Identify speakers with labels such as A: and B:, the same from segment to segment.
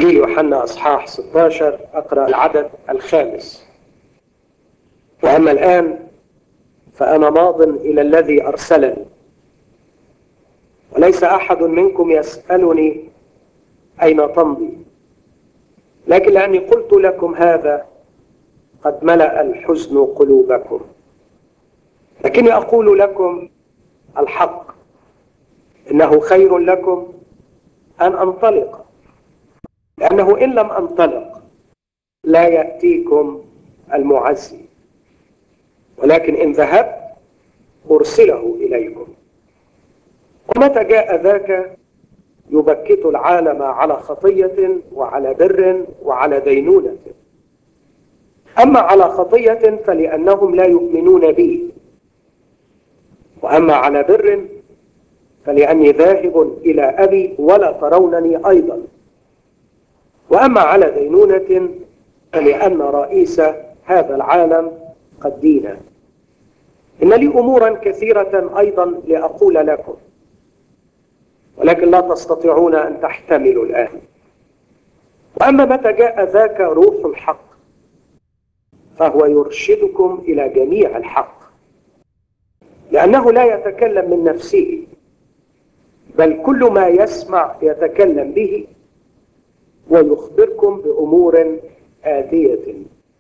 A: إنجيل يوحنا أصحاح 16 أقرأ العدد 5. وأما الآن فأنا ماض إلى الذي أرسلني، وليس أحد منكم يسألني أين تمضي، لكن لأني قلت لكم هذا قد ملأ الحزن قلوبكم. لكني أقول لكم الحق، إنه خير لكم أن أنطلق، لأنه إن لم أنطلق لا يأتيكم المعزي، ولكن إن ذهبت أرسله إليكم. ومتى جاء ذاك يبكت العالم على خطية وعلى بر وعلى دينونة. أما على خطية فلأنهم لا يؤمنون بي، وأما على بر فلأني ذاهب إلى أبي ولا ترونني أيضا، وأما على دينونة فلأن رئيس هذا العالم قد دين. إن لي أمورا كثيرة أيضا لأقول لكم، ولكن لا تستطيعون أن تحتملوا الآن. وأما متى جاء ذاك روح الحق فهو يرشدكم إلى جميع الحق، لأنه لا يتكلم من نفسه، بل كل ما يسمع يتكلم به، ويخبركم بأمور آتية.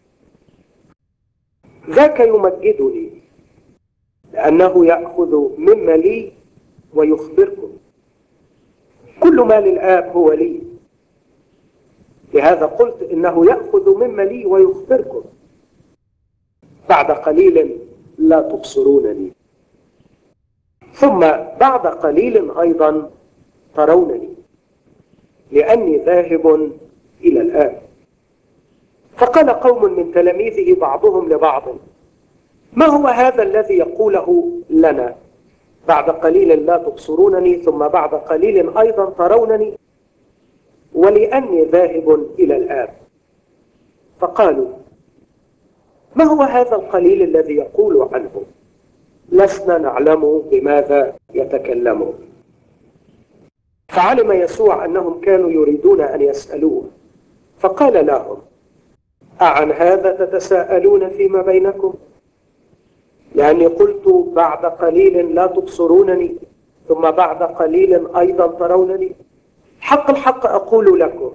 A: ذاك يمجدني، لأنه يأخذ مما لي ويخبركم. كل ما للآب هو لي، لهذا قلت إنه يأخذ مما لي ويخبركم. بعد قليل لا تبصرونني، ثم بعد قليل أيضا ترونني، لأني ذاهب إلى الآب. فقال قوم من تلاميذه بعضهم لبعض: ما هو هذا الذي يقوله لنا بعد قليل لا تبصرونني ثم بعد قليل أيضا ترونني ولأني ذاهب إلى الآب؟ فقالوا: ما هو هذا القليل الذي يقول عنه؟ لسنا نعلم بماذا يتكلمون. فعلم يسوع أنهم كانوا يريدون أن يسألوه، فقال لهم: أعن هذا تتساءلون فيما بينكم؟ لأني قلت بعد قليل لا تبصرونني ثم بعد قليل أيضا ترونني. حق الحق أقول لكم،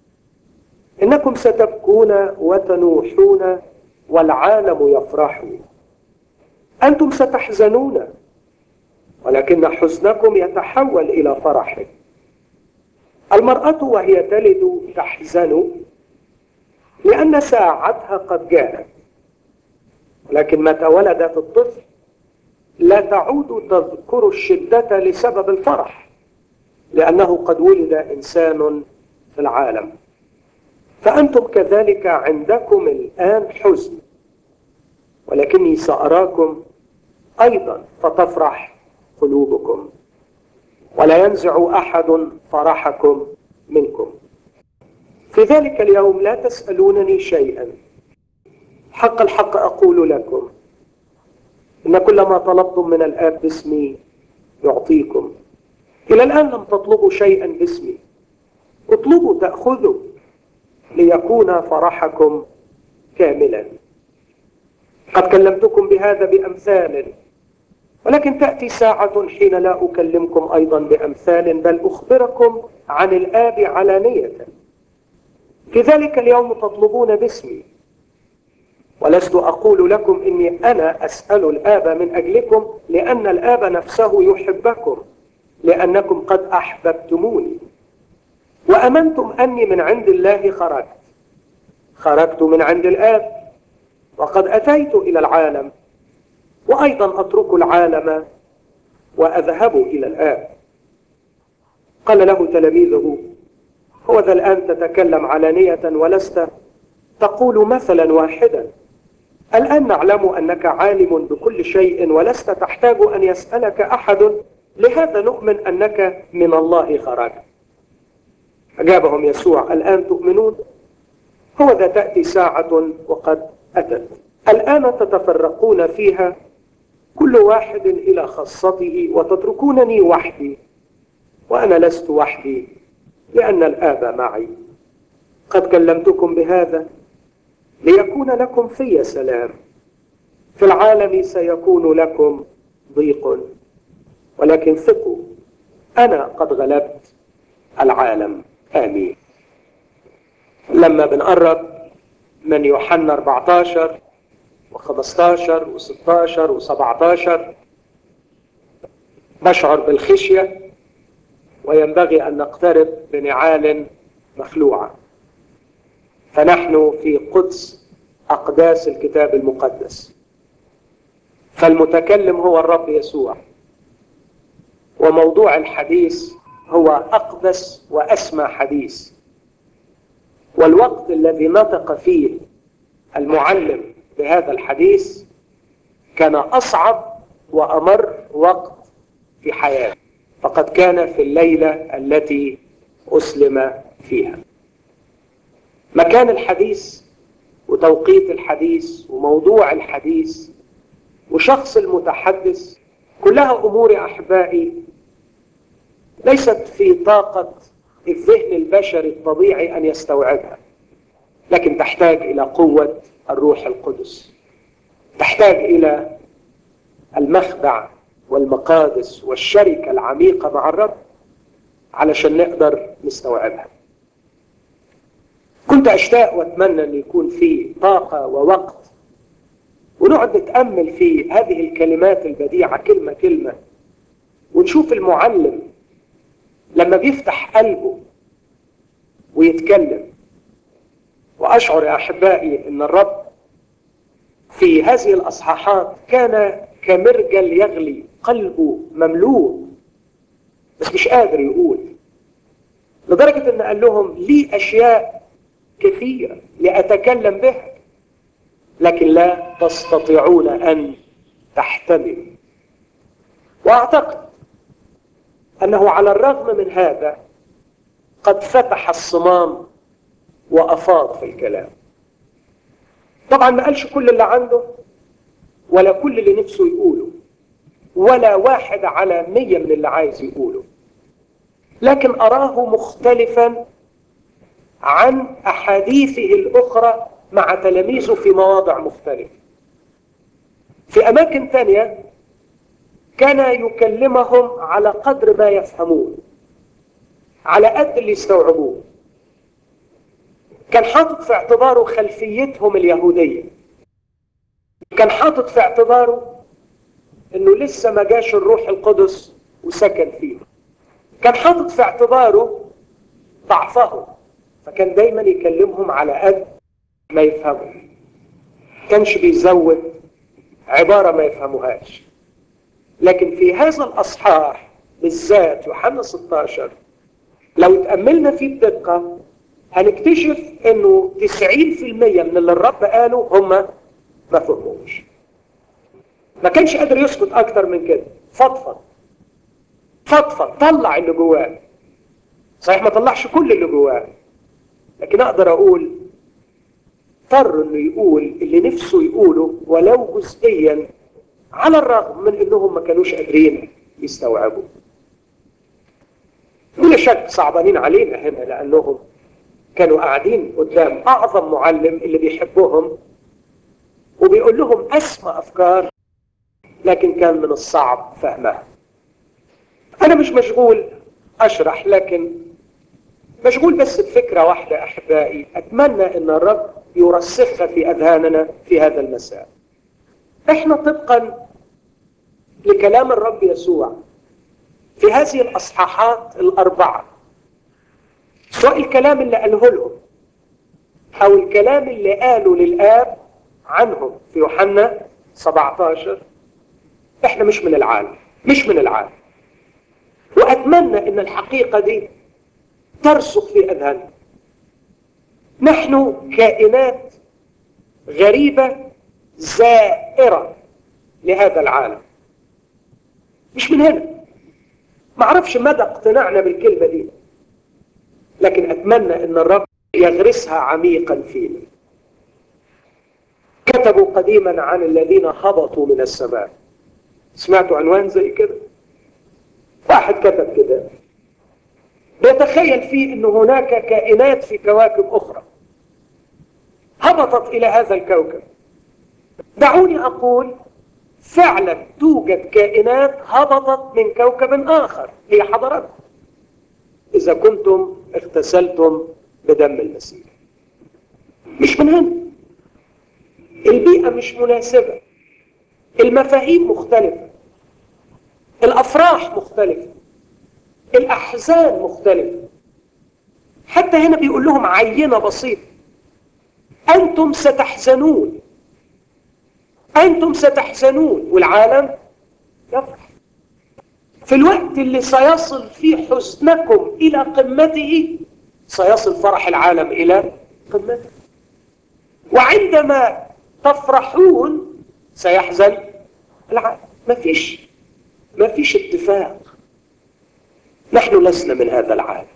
A: إنكم ستبكون وتنوحون والعالم يفرح. أنتم ستحزنون، ولكن حزنكم يتحول إلى فرح. المرأة وهي تلد تحزن لأن ساعتها قد جاءت، ولكن متى ولدت الطفل لا تعود تذكر الشدة لسبب الفرح، لأنه قد ولد إنسان في العالم. فأنتم كذلك عندكم الآن حزن، ولكني سأراكم أيضا فتفرح قلوبكم، ولا ينزع أحد فرحكم منكم. في ذلك اليوم لا تسألونني شيئا. حق الحق أقول لكم، إن كل ما طلبتم من الآب باسمي يعطيكم. إلى الآن لم تطلبوا شيئا باسمي، اطلبوا تأخذوا، ليكون فرحكم كاملا. قد كلمتكم بهذا بأمثال، ولكن تأتي ساعة حين لا أكلمكم أيضا بأمثال، بل أخبركم عن الآب علانية. في ذلك اليوم تطلبون باسمي، ولست أقول لكم إني أنا أسأل الآب من أجلكم، لأن الآب نفسه يحبكم، لأنكم قد أحببتموني وأمنتم أني من عند الله خرجت من عند الآب، وقد أتيت إلى العالم، وأيضا أترك العالم وأذهب إلى الآب. قال له تلاميذه: هو ذا الآن تتكلم علانية ولست تقول مثلا واحدا. الآن نعلم أنك عالم بكل شيء ولست تحتاج أن يسألك أحد، لهذا نؤمن أنك من الله خرجت. أجابهم يسوع: الآن تؤمنون؟ هو ذا تأتي ساعة وقد أتت الآن تتفرقون فيها كل واحد إلى خاصته، وتتركونني وحدي، وأنا لست وحدي لأن الآب معي. قد كلمتكم بهذا ليكون لكم في سلام، في العالم سيكون لكم ضيق، ولكن ثقوا أنا قد غلبت العالم. آمين. لما بنقرب من يوحنا 14 و15 و16 و17 نشعر بالخشية، وينبغي أن نقترب بنعال مخلوعة، فنحن في قدس أقداس الكتاب المقدس، فالمتكلم هو الرب يسوع، وموضوع الحديث هو أقدس وأسمى حديث. والوقت الذي نطق فيه المعلم بهذا الحديث كان أصعب وأمر وقت في حياته، فقد كان في الليلة التي أسلم فيها. مكان الحديث وتوقيت الحديث وموضوع الحديث وشخص المتحدث كلها أمور يا أحبائي ليست في طاقة الذهن البشري الطبيعي أن يستوعبها، لكن تحتاج إلى قوة الروح القدس، تحتاج إلى المخدع والمقادس والشركة العميقة مع الرب علشان نقدر نستوعبها. كنت أشتاق وأتمنى أن يكون في طاقة ووقت ونقعد نتأمل في هذه الكلمات البديعة كلمة كلمة، ونشوف المعلم لما بيفتح قلبه ويتكلم. وأشعر يا أحبائي أن الرب في هذه الأصحاحات كان كمرجل يغلي، قلبه مملوء بس مش قادر يقول، لدرجة أن قال لهم لي أشياء كثيرة لأتكلم بها لكن لا تستطيعون أن تحتملوا. وأعتقد أنه على الرغم من هذا قد فتح الصمام وأفاض في الكلام. طبعا ما قالش كل اللي عنده ولا كل اللي نفسه يقوله ولا 1/100 من اللي عايز يقوله، لكن أراه مختلفا عن أحاديثه الأخرى مع تلاميذه في مواضع مختلفة. في أماكن تانية كان يكلمهم على قدر ما يفهمون، على قد اللي يستوعبوه. كان حاطط في اعتباره خلفيتهم اليهودية، كان حاطط في اعتباره انه لسه ما جاش الروح القدس وسكن فيه، كان حاطط في اعتباره ضعفهم، فكان دايما يكلمهم على قد ما يفهموا، كانش بيزود عبارة ما يفهموهاش. لكن في هذا الأصحاح بالذات يوحنا 16 لو تأملنا فيه بدقة هنكتشف انه 90% من اللي الرب قاله هم ما فهموش. ما كانش قادر يسكت اكتر من كده، فضفض طلع اللي جواه. صحيح ما طلعش كل اللي جواه، لكن اقدر اقول اضطر انه يقول اللي نفسه يقوله ولو جزئيا، على الرغم من انهم ما كانوش قادرين يستوعبوا. بلا شك صعبانين علينا هنا لانهم كانوا قاعدين قدام اعظم معلم اللي بيحبهم وبيقول لهم اسمى افكار، لكن كان من الصعب فهمها. انا مش مشغول اشرح، لكن مشغول بس بفكرة واحدة احبائي اتمنى ان الرب يرسخها في اذهاننا في هذا المساء. احنا طبقا لكلام الرب يسوع في هذه الاصحاحات الاربعة، سواء الكلام اللي قاله لهم او الكلام اللي قاله للآب عنهم في يوحنا 17، احنا مش من العالم. واتمنى ان الحقيقة دي ترسخ في اذهاننا. نحن كائنات غريبة زائرة لهذا العالم، مش من هنا. ما اعرفش مدى اقتناعنا بالكلمة دي، لكن اتمنى ان الرب يغرسها عميقا فينا. كتبوا قديما عن الذين هبطوا من السماء، سمعتوا عنوان زي كده؟ واحد كتب كده بيتخيل فيه أن هناك كائنات في كواكب أخرى هبطت إلى هذا الكوكب. دعوني أقول فعلا توجد كائنات هبطت من كوكب آخر، هي حضرتكم إذا كنتم اغتسلتم بدم المسيح. مش من هنا، البيئة مش مناسبة، المفاهيم مختلفة، الأفراح مختلفة، الأحزان مختلفة. حتى هنا بيقول لهم عينة بسيطة: أنتم ستحزنون، أنتم ستحزنون والعالم يفرح. في الوقت اللي سيصل فيه حزنكم إلى قمته سيصل فرح العالم إلى قمته. وعندما تفرحون سيحزن العالم. ما فيش اتفاق. نحن لسنا من هذا العالم.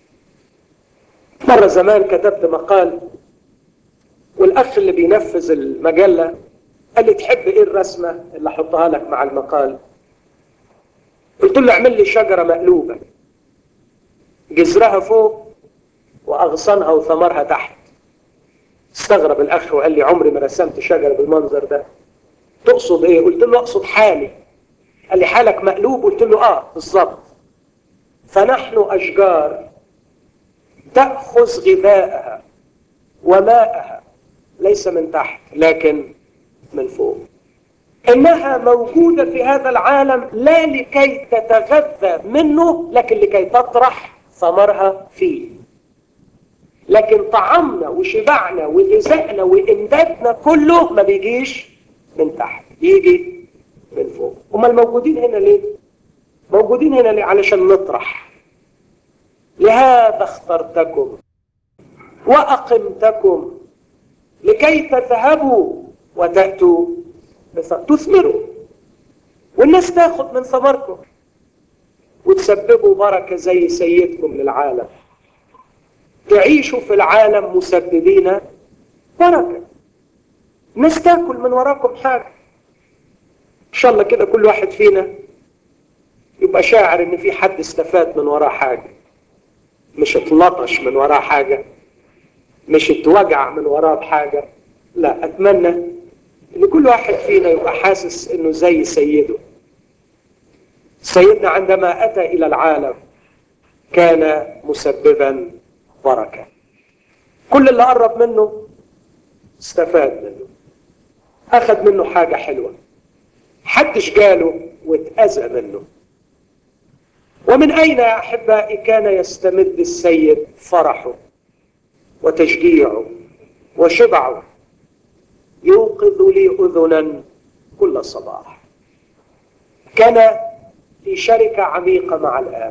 A: مرة زمان كتبت مقال، والأخ اللي بينفذ المجلة قال لي: تحب إيه الرسمة اللي أحطها لك مع المقال؟ قلت له: اعمل لي شجرة مقلوبة، جذرها فوق وأغصانها وثمرها تحت. استغرب الأخ وقال لي: عمري ما رسمت شجرة بالمنظر ده. تقصد إيه؟ قلت له: أقصد حالي. قال لي: حالك مقلوب؟ قلت له: بالظبط. فنحن أشجار تأخذ غذاءها وماءها ليس من تحت لكن من فوق. إنها موجودة في هذا العالم لا لكي تتغذى منه لكن لكي تطرح ثمرها فيه. لكن طعامنا وشبعنا وغذائنا وإمدادنا كله ما بيجيش من تحت، بيجي من فوق. هما الموجودين هنا ليه؟ موجودين هنا ليه؟ علشان نطرح. لهذا اخترتكم وأقمتكم لكي تذهبوا وتأتوا تثمروا، والناس تاخد من ثمركم وتسببوا بركة زي سيدكم للعالم. تعيشوا في العالم مسببين بركة، الناس تاكل من وراكم حاجة. إن شاء الله كده كل واحد فينا يبقى شاعر إن في حد استفاد من وراه حاجة، مش اتلطش من وراه حاجة، مش اتوجع من وراه بحاجة. لا، أتمنى إن كل واحد فينا يبقى حاسس إنه زي سيده. سيدنا عندما أتى إلى العالم كان مسببا بركة. كل اللي قرب منه استفاد منه، أخذ منه حاجة حلوة، حدش جاله واتأذى منه. ومن أين يا أحبائي كان يستمد السيد فرحه وتشجيعه وشبعه؟ يوقظ لي أذنا كل صباح. كان في شركة عميقة مع الآب.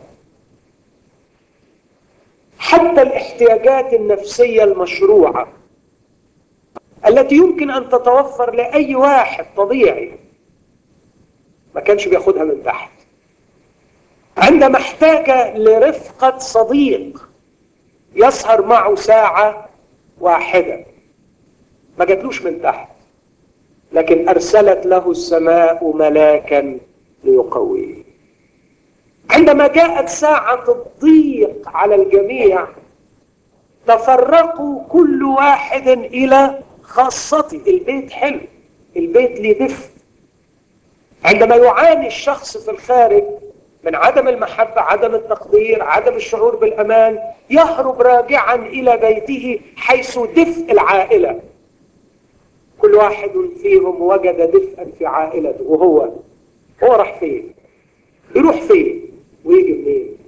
A: حتى الاحتياجات النفسية المشروعة التي يمكن أن تتوفر لأي واحد طبيعي ما كانش بياخدها من تحت. عندما احتاج لرفقة صديق يسهر معه ساعة واحدة ما جاتلوش من تحت، لكن أرسلت له السماء ملاكا ليقويه. عندما جاءت ساعة الضيق على الجميع تفرقوا كل واحد إلى خاصته. البيت حلو، البيت ليه دفء. عندما يعاني الشخص في الخارج من عدم المحبة، عدم التقدير، عدم الشعور بالأمان، يهرب راجعا إلى بيته حيث دفء العائلة. كل واحد فيهم وجد دفئا في عائلته. وهو راح فين؟ يروح فين ويجي منين؟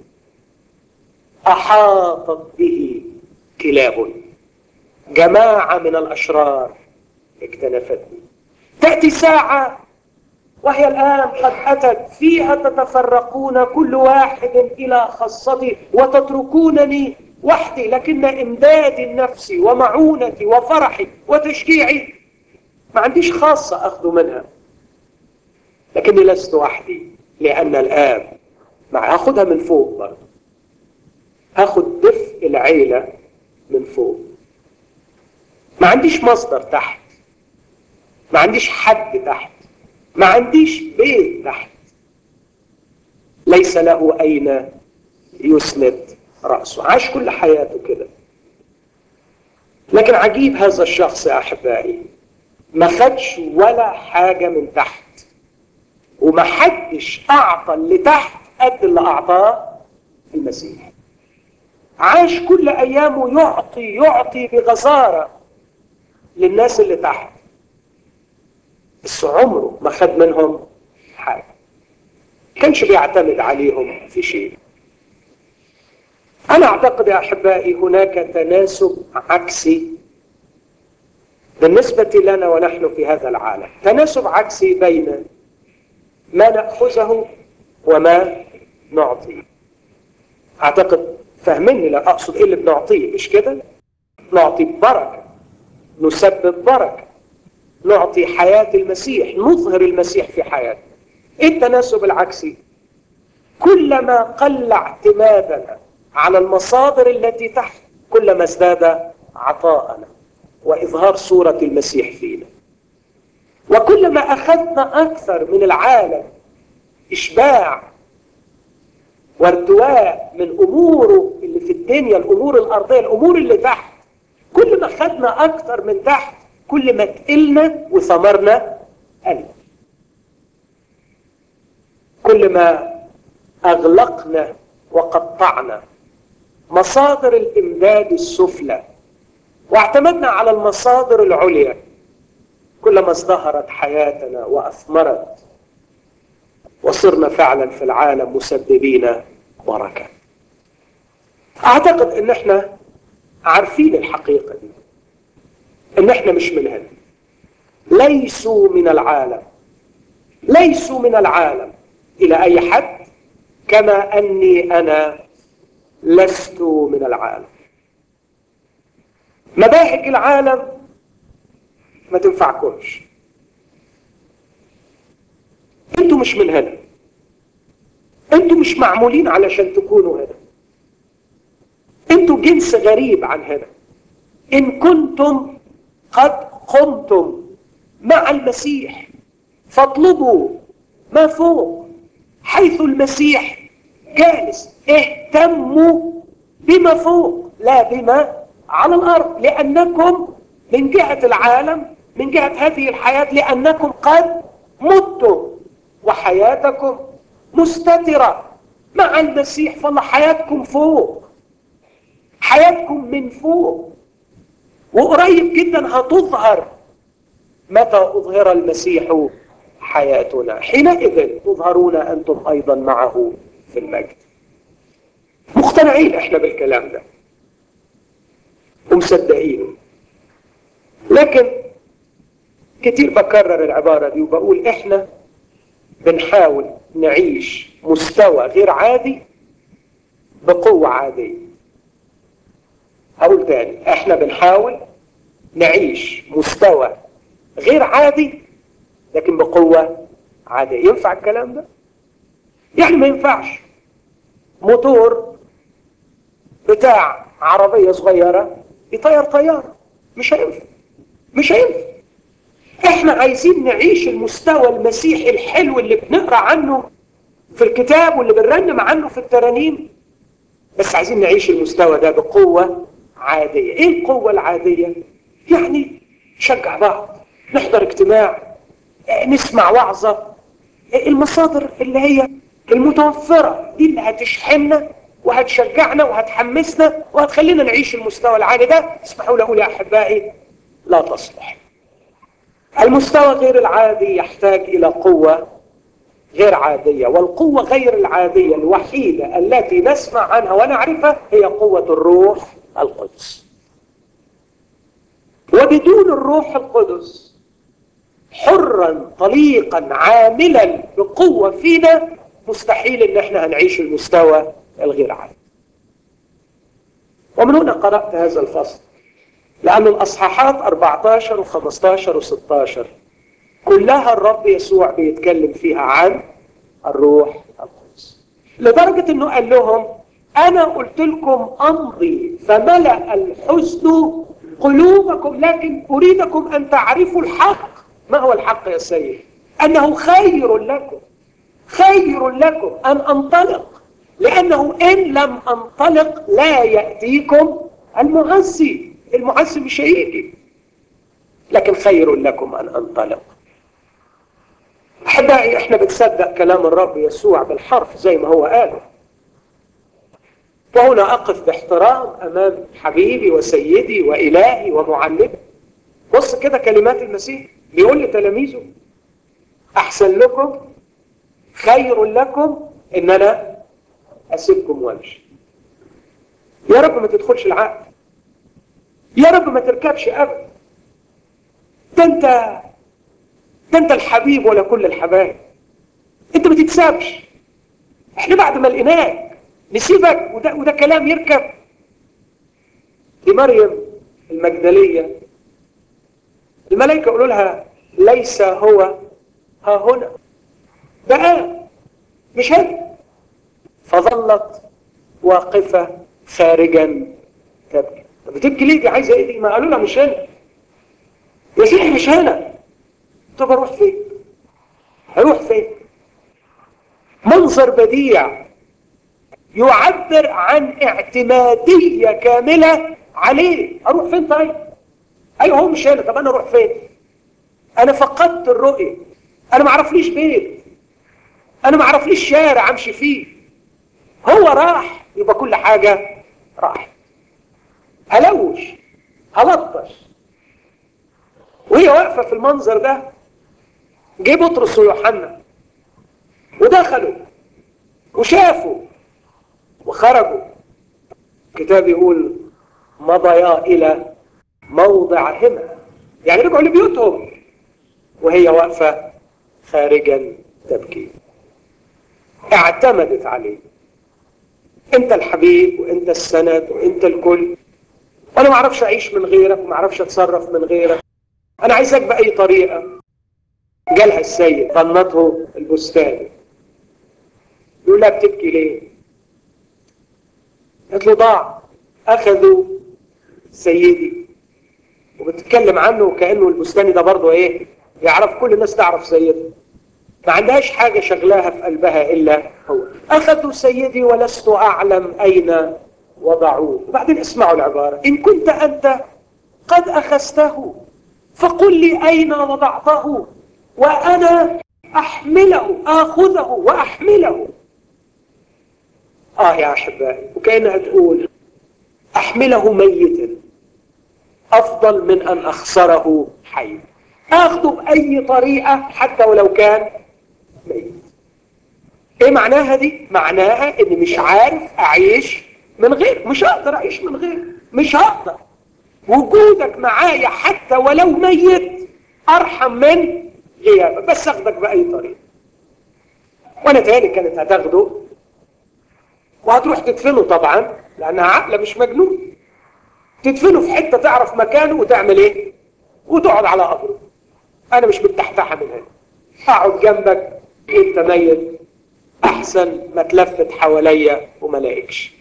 A: أحاطت به كلاب، جماعة من الأشرار اكتنفتني. تأتي ساعة وهي الآن قد أتت فيها تتفرقون كل واحد إلى خاصته وتتركونني وحدي، لكن إمدادي النفسي ومعونتي وفرحي وتشجيعي ما عنديش خاصة أخذ منها، لكني لست وحدي لأن الآب معي. هاخدها من فوق برضه، هاخد دفء العيلة من فوق. ما عنديش مصدر تحت، ما عنديش حد تحت، ما عنديش بيت تحت، ليس له أين يسند رأسه، عاش كل حياته كده. لكن عجيب هذا الشخص يا أحبائي، ما خدش ولا حاجة من تحت، وما حدش أعطى اللي تحت قد اللي أعطاه المسيح. عاش كل أيامه يعطي بغزارة للناس اللي تحت، بس عمره ما خد منهم حاجة، كانش بيعتمد عليهم في شيء. أنا أعتقد يا أحبائي هناك تناسب عكسي بالنسبة لنا ونحن في هذا العالم، تناسب عكسي بين ما نأخذه وما نعطيه. أعتقد فهمني، لا أقصد إيه اللي بنعطيه، مش كده؟ نعطي بركة، نسبب بركة، نعطي حياة المسيح، نظهر المسيح في حياتنا. إيه التناسب العكسي؟ كلما قل اعتمادنا على المصادر التي تحت، كلما ازداد عطاءنا وإظهار صورة المسيح فينا. وكلما أخذنا أكثر من العالم إشباع وارتواء من أموره اللي في الدنيا، الأمور الأرضية، الأمور اللي تحت، كل ما أخذنا أكثر من تحت كل ما تقلنا وثمرنا قل. كل ما أغلقنا وقطعنا مصادر الإمداد السفلى واعتمدنا على المصادر العليا، كلما ازدهرت حياتنا وأثمرت، وصرنا فعلا في العالم مسببين بركة. أعتقد إن احنا عارفين الحقيقة دي، إن احنا مش من هنا، ليسوا من العالم، ليسوا من العالم إلى أي حد، كما أني أنا لست من العالم. مباهج العالم ما تنفعكمش، انتوا مش من هنا، انتوا مش معمولين علشان تكونوا هنا، انتوا جنس غريب عن هنا. ان كنتم قد قمتم مع المسيح فاطلبوا ما فوق حيث المسيح جالس. اهتموا بما فوق لا بما على الأرض، لأنكم من جهة العالم، من جهة هذه الحياة، لأنكم قد متم وحياتكم مستترة مع المسيح. فالله حياتكم فوق، حياتكم من فوق، وقريب جدا هتظهر. متى أظهر المسيح حياتنا حينئذ تظهرون أنتم أيضا معه في المجد. مقتنعين احنا بالكلام ده ومصدقينه، لكن كتير بكرر العبارة دي وبقول احنا بنحاول نعيش مستوى غير عادي بقوة عادية. هقول تاني، احنا بنحاول نعيش مستوى غير عادي لكن بقوة عادية. ينفع الكلام ده؟ يعني ما ينفعش موتور بتاع عربية صغيرة يطير طيارة، مش هينفع، مش هينفع. احنا عايزين نعيش المستوى المسيحي الحلو اللي بنقرأ عنه في الكتاب واللي بنرنم عنه في الترانيم، بس عايزين نعيش المستوى ده بقوة عادية. ايه القوة العادية؟ يعني نشجع بعض، نحضر اجتماع، نسمع وعظة، المصادر اللي هي المتوفرة دي اللي هتشحننا وهتشجعنا وهتحمسنا وهتخلينا نعيش المستوى العالي ده. اسمحوا لي أقول يا أحبائي، لا تصلح. المستوى غير العادي يحتاج إلى قوة غير عادية، والقوة غير العادية الوحيدة التي نسمع عنها ونعرفها هي قوة الروح القدس. وبدون الروح القدس حرا طليقا عاملا بقوة فينا مستحيل ان احنا هنعيش المستوى الغير عادي. ومن هنا قرأت هذا الفصل، لأن الأصحاحات 14 و15 و16 كلها الرب يسوع بيتكلم فيها عن الروح القدس، لدرجة انه قال لهم انا قلت لكم امضي فملأ الحزن قلوبكم، لكن اريدكم ان تعرفوا الحق. ما هو الحق يا سيد؟ انه خير لكم، خير لكم ان انطلق لأنه إن لم أنطلق لا يأتيكم المعزي. المعزي مش هيجي، لكن خير لكم أن أنطلق. أحبائي، إحنا بنصدق كلام الرب يسوع بالحرف زي ما هو قال. وهنا أقف باحترام أمام حبيبي وسيدي وإلهي ومعلمي. بص كده كلمات المسيح بيقول لتلاميذه: أحسن لكم، خير لكم إن أنا أسيبكم وامشي. يا رب ما تدخلش العقل، يا رب ما تركبش أبدا. ده انت الحبيب ولا كل الحبايب. انت ما تتسابش. احنا بعد ما لقيناك نسيبك وده كلام يركب؟ دي مريم المجدلية الملائكة يقولوا لها: ليس هو ها هنا، ده قام مش هنا. فظلت واقفة خارجا تبكي. طب بتبكي ليه؟ دي عايزة ايه دي؟ ما قالوا لها مش هنا يا سيدي، مش هنا. طب اروح فين؟ هروح فين؟ منظر بديع يعبر عن اعتمادية كاملة عليه. اروح فين طيب؟ ايوه هو مش هنا، طب انا اروح فين؟ انا فقدت الرؤية، انا ما اعرفليش بيت، انا ما اعرفليش شارع امشي فيه. هو راح يبقى كل حاجة راحت. هلوش هلطش. وهي واقفة في المنظر ده جه بطرس ويوحنا ودخلوا وشافوا وخرجوا. الكتاب يقول: مضيا إلى موضعهما، يعني رجعوا لبيوتهم وهي واقفة خارجا تبكي. اعتمدت عليه. انت الحبيب وانت السند وانت الكل، وانا ما اعرفش اعيش من غيرك وما اعرفش اتصرف من غيرك، انا عايزك باي طريقة. جالها السيد ظنته البستان، يقول لها: بتبكي ليه؟ قالت له: ضاع، اخذوا سيدي. وبتتكلم عنه وكأنه البستاني ده برضه ايه؟ يعرف، كل الناس تعرف سيده، ما عندهاش حاجة شغلاها في قلبها إلا هو. أخذوا سيدي ولست أعلم أين وضعوه. وبعدين اسمعوا العبارة: إن كنت أنت قد أخذته فقل لي أين وضعته وأنا أحمله، آخذه وأحمله. يا أحبائي، وكأنها تقول: أحمله ميتا أفضل من أن أخسره حي. أخذه بأي طريقة حتى ولو كان ميت. إيه معناها دي؟ معناها إني مش عارف أعيش من غير، مش هقدر أعيش من غير، مش هقدر. وجودك معايا حتى ولو ميت أرحم من غيابك، بس أخذك بأي طريقة. وأنا تاني كانت هتاخده وهتروح تدفنه طبعا، لأنها عقلة مش مجنون. تدفنه في حتة تعرف مكانه وتعمل إيه؟ وتقعد على قبره. أنا مش متحتحة من هنا، أقعد جنبك أنت ميت أحسن ما تلفت حواليا وما لاقيكش.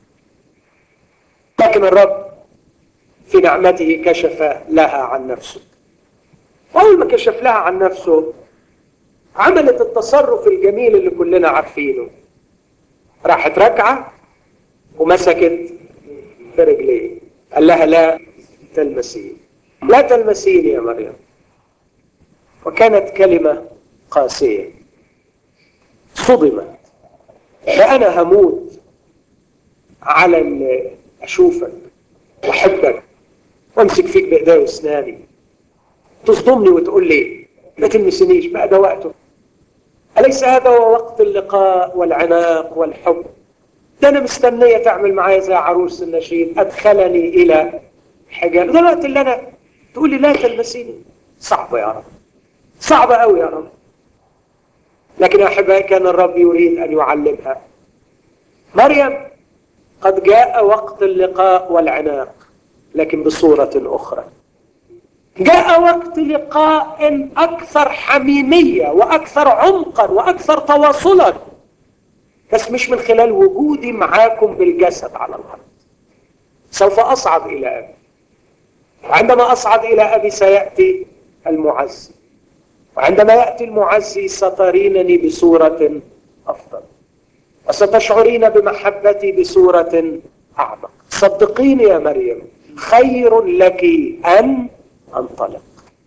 A: لكن الرب في نعمته كشف لها عن نفسه. وأول ما كشف لها عن نفسه عملت التصرف الجميل اللي كلنا عارفينه. راحت ركعة ومسكت في رجليه، قال لها: لا تلمسيني، لا تلمسيني يا مريم. وكانت كلمة قاسية. صدمت. فأنا هموت على أن أشوفك وأحبك وأمسك فيك بإيدي وأسناني، تصدمني وتقول لي ما تلمسنيش، بقى ده وقته؟ أليس هذا هو وقت اللقاء والعناق والحب؟ ده أنا مستنية تعمل معايا زي عروس النشيد: أدخلني إلى حجاب. ده الوقت اللي أنا تقول لي لا تلمسيني؟ صعبة يا رب، صعبة قوي يا رب. لكن يا أحبائي، كان الرب يريد أن يعلمها: مريم، قد جاء وقت اللقاء والعناق، لكن بصورة أخرى. جاء وقت لقاء أكثر حميمية وأكثر عمقا وأكثر تواصلا، بس مش من خلال وجودي معاكم بالجسد على الأرض. سوف أصعد إلى أبي، وعندما أصعد إلى أبي سيأتي المعزي، وعندما يأتي المعزي سترينني بصورة أفضل. وستشعرين بمحبتي بصورة أعمق. صدقيني يا مريم، خير لك أن أنطلق.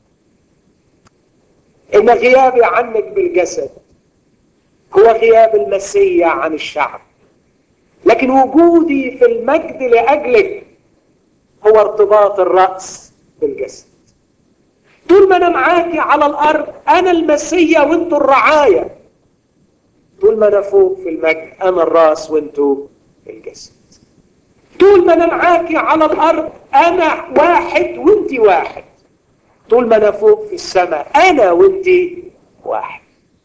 A: إن غيابي عنك بالجسد هو غياب المسيح عن الشعب، لكن وجودي في المجد لأجلك هو ارتباط الرأس بالجسد. طول ما أنا معاكي على الأرض أنا المسيح وانتوا الرعاية، طول ما أنا فوق في المجد أنا الرأس وانتوا الجسد. طول ما أنا معاكي على الأرض أنا واحد وانتي واحد، طول ما أنا فوق في السماء أنا وانتي واحد.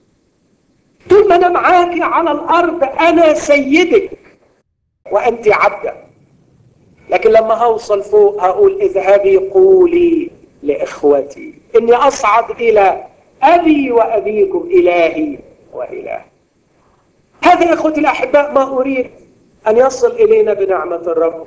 A: طول ما أنا معاكي على الأرض أنا سيدك وأنت عبدة، لكن لما هوصل فوق هقول اذهبي قولي لإخوتي إني أصعد إلى أبي وأبيكم إلهي وإله. هذا يا إخوتي الأحباء ما أريد أن يصل إلينا بنعمة الرب،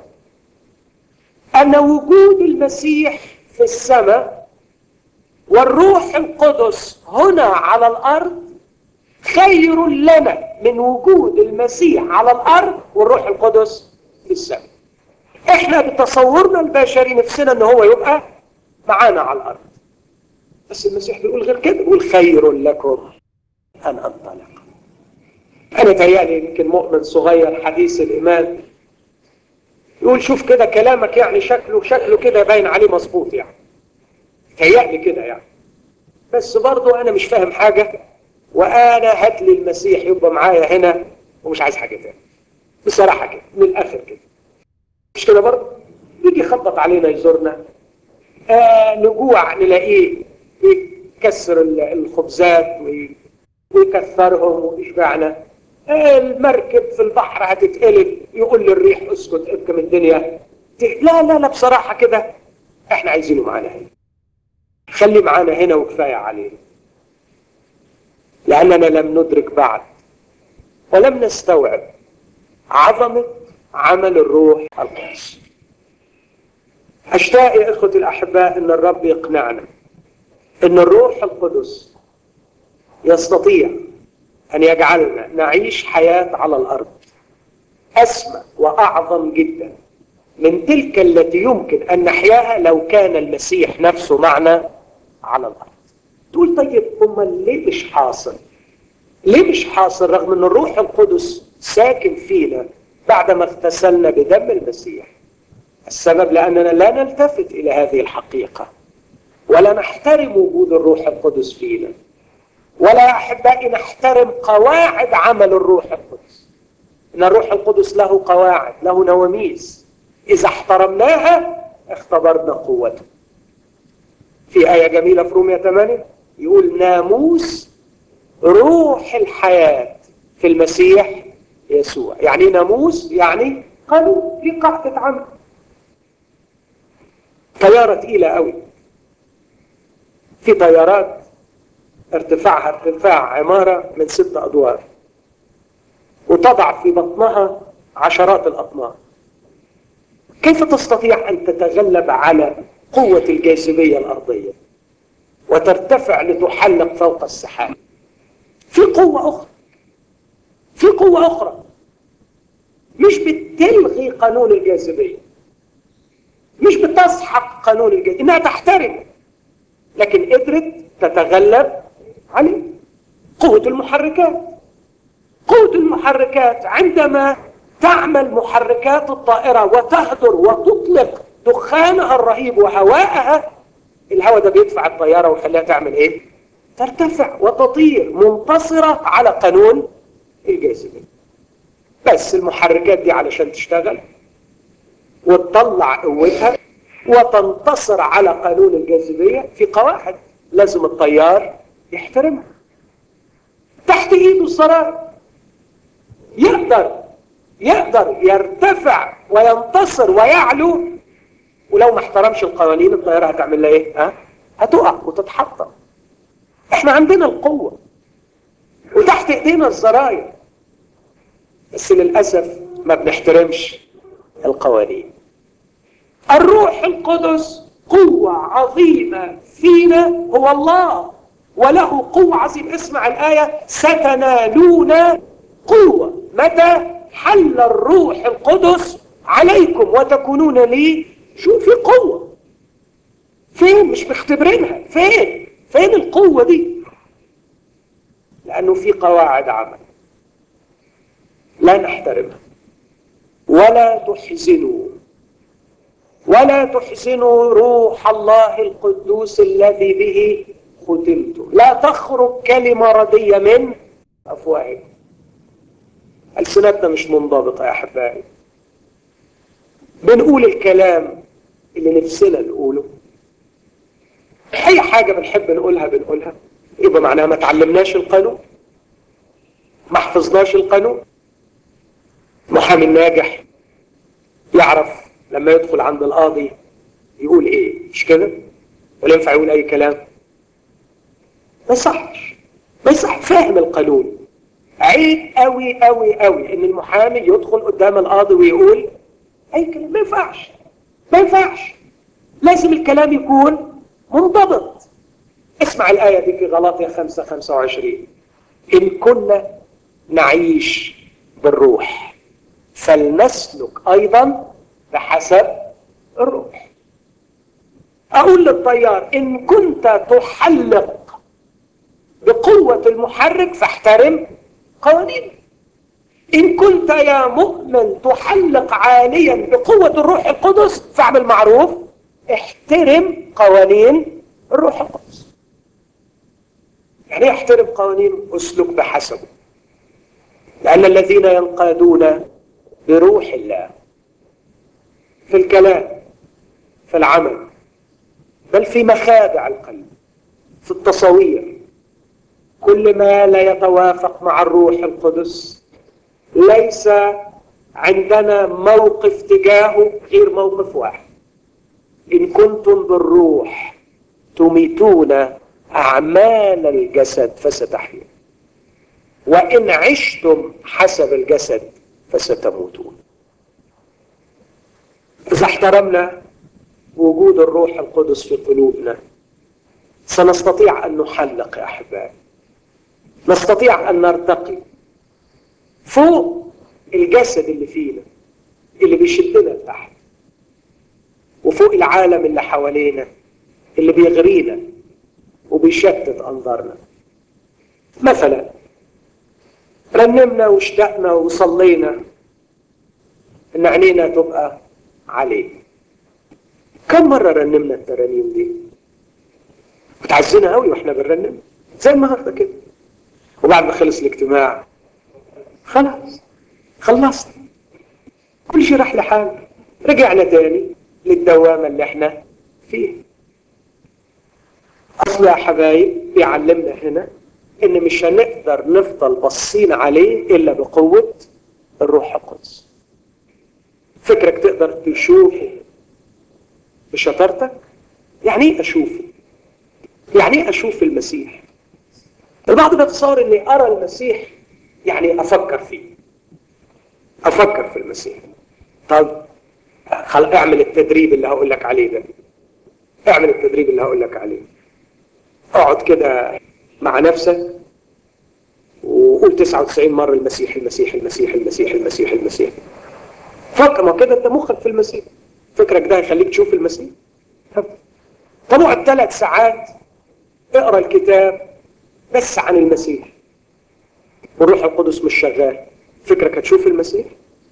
A: أن وجود المسيح في السماء والروح القدس هنا على الأرض خير لنا من وجود المسيح على الأرض والروح القدس في السماء. احنا بتصورنا البشري نفسنا ان هو يبقى معانا على الأرض، بس المسيح بيقول غير كده، بيقول خير لكم أن أنطلق. أنا تهيألي يمكن مؤمن صغير حديث الإيمان يقول شوف كده كلامك يعني شكله كده باين عليه مظبوط، يعني تهيألي كده يعني، بس برضو أنا مش فاهم حاجة، وأنا هات لي المسيح يبقى معايا هنا ومش عايز حاجة تاني. بصراحة كده من الآخر كده، مش كده برضو؟ يجي يخبط علينا يزورنا، نجوع نلاقيه يكسر الخبزات ويكثرهم ويشبعنا. المركب في البحر هتتقلب يقول للريح اسكت ابكم الدنيا. لا بصراحة كده احنا عايزينه معانا هنا، خلي معانا هنا وكفاية علينا، لأننا لم ندرك بعد ولم نستوعب عظمة عمل الروح القدس. أشتاق يا إخوتي الأحباء أن الرب يقنعنا أن الروح القدس يستطيع أن يجعلنا نعيش حياة على الأرض أسمى وأعظم جدا من تلك التي يمكن أن نحياها لو كان المسيح نفسه معنا على الأرض. تقول طيب ليه مش حاصل؟ ليه مش حاصل رغم أن الروح القدس ساكن فينا بعدما اغتسلنا بدم المسيح؟ السبب لأننا لا نلتفت إلى هذه الحقيقة ولا نحترم وجود الروح القدس فينا، ولا أحبائي نحترم قواعد عمل الروح القدس. إن الروح القدس له قواعد، له نواميس، إذا احترمناها اختبرنا قوته. في آية جميلة في رومية 8 يقول ناموس روح الحياة في المسيح يسوع. يعني ناموس يعني قانون، في قاعدة عمل. طيارة تقيلة قوي، في طيارات ارتفاعها ارتفاع عمارة من 6 أدوار وتضع في بطنها عشرات الأطنان. كيف تستطيع أن تتغلب على قوة الجاذبية الأرضية وترتفع لتحلق فوق السحاب؟ في قوة أخرى، في قوة أخرى مش بتلغي قانون الجاذبية، مش بتسحق قانون الجاذبية، إنها تحترمه، لكن قدرت تتغلب عليه. قوة المحركات، قوة المحركات عندما تعمل محركات الطائرة وتهدر وتطلق دخانها الرهيب وهواءها، الهواء ده بيدفع الطيارة ويخليها تعمل ايه؟ ترتفع وتطير منتصرة على قانون الجاذبية. بس المحركات دي علشان تشتغل وتطلع قوتها وتنتصر على قانون الجاذبية في قواعد لازم الطيار يحترمها. تحت ايده الزراير، يقدر يرتفع وينتصر ويعلو، ولو ما احترمش القوانين الطيارة هتعمل لها ايه؟ هتقع وتتحطم. احنا عندنا القوة وتحت ايدينا الزراير، بس للأسف ما بنحترمش القوانين. الروح القدس قوة عظيمة فينا، هو الله وله قوة عظيمة. اسمع الآية ستنالون قوة متى حل الروح القدس عليكم وتكونون لي شو في قوة. فين؟ مش مختبرينها. فين القوة دي؟ لأنه في قواعد عمل لا نحترمها. ولا تحزنوا روح الله القدوس الذي به ختمتم. لا تخرج كلمة ردية من أفواهكم. ألسنتنا مش منضبطة يا أحبائي، بنقول الكلام اللي نفسنا نقوله. أي حاجة بنحب بنقولها، يبقى معناها ما تعلمناش القانون، ما حفظناش القانون. محامي الناجح يعرف لما يدخل عند القاضي يقول ايه، مش كده؟ ولا ينفع يقول اي كلام؟ ما يصحش. فاهم القانون. عيب قوي قوي قوي ان المحامي يدخل قدام القاضي ويقول اي كلام. ما ينفعش. لازم الكلام يكون منضبط. اسمع الآية دي في غلاطية 5:25. إن كنا نعيش بالروح فلنسلك أيضا بحسب الروح. أقول للطيار إن كنت تحلق بقوة المحرك فاحترم قوانين. إن كنت يا مؤمن تحلق عاليا بقوة الروح القدس فاعمل معروف، احترم قوانين الروح القدس. يعني احترم قوانين، اسلك بحسبه. لأن الذين ينقادون بروح الله في الكلام، في العمل، بل في مخادع القلب، في التصوير، كل ما لا يتوافق مع الروح القدس ليس عندنا موقف تجاهه غير موقف واحد. إن كنتم بالروح تميتون أعمال الجسد فستحيون، وإن عشتم حسب الجسد فستموتون. إذا احترمنا وجود الروح القدس في قلوبنا سنستطيع أن نحلق يا أحبائي، نستطيع أن نرتقي فوق الجسد اللي فينا اللي بيشدنا لتحت، وفوق العالم اللي حوالينا اللي بيغرينا وبيشتت أنظارنا. مثلا رنمنا واشتقنا وصلينا إن عينينا تبقى عليه. كم مرة رنمنا الترانيم دي؟ بتعزنا قوي واحنا بنرنم زي النهارده كده. وبعد ما خلص الاجتماع خلصنا، كل شيء راح لحاله، رجعنا تاني للدوامة اللي احنا فيها. أصل يا حبايب بيعلمنا هنا إن مش هنقدر نفضل باصين عليه إلا بقوة الروح القدس. فكرك تقدر تشوفه بشطارتك؟ يعني ايه أشوفه؟ يعني ايه أشوف المسيح؟ البعض بيتصور إني أرى المسيح يعني أفكر فيه، أفكر في المسيح. طب اعمل التدريب اللي هقول لك عليه ده، اعمل التدريب اللي هقول لك عليه. اقعد كده مع نفسك وقول 99 مرة المسيح المسيح المسيح المسيح المسيح المسيح. فكر، ما كده انت مخك في المسيح، فكرك ده هيخليك تشوف المسيح. طب اقعد 3 ساعات اقرا الكتاب بس عن المسيح والروح القدس مش شغال، فكرك هتشوف المسيح؟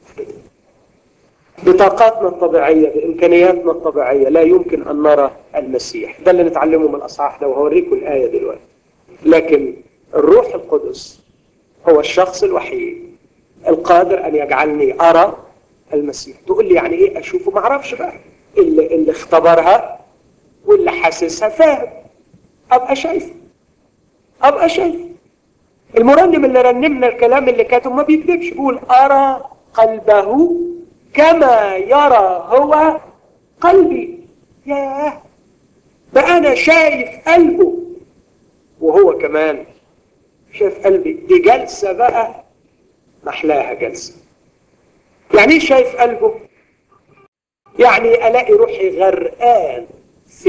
A: بطاقاتنا الطبيعية، بإمكانياتنا الطبيعية لا يمكن أن نرى المسيح. ده اللي نتعلمه من الأصحاح ده، وهوريكم الآية دلوقتي. لكن الروح القدس هو الشخص الوحيد القادر أن يجعلني أرى المسيح. تقول لي يعني إيه أشوفه؟ ما أعرفش بقى. اللي اختبرها واللي حاسسها فاهم. أبقى شايف. المرنم اللي رنمنا الكلام اللي كاتب ما بيكذبش، يقول أرى قلبه كما يرى هو قلبي. ياه، بقى أنا شايف قلبه وهو كمان شايف قلبي. دي جلسة بقى محلاها جلسة. يعني ايه شايف قلبه؟ يعني ألاقي روحي غرقان في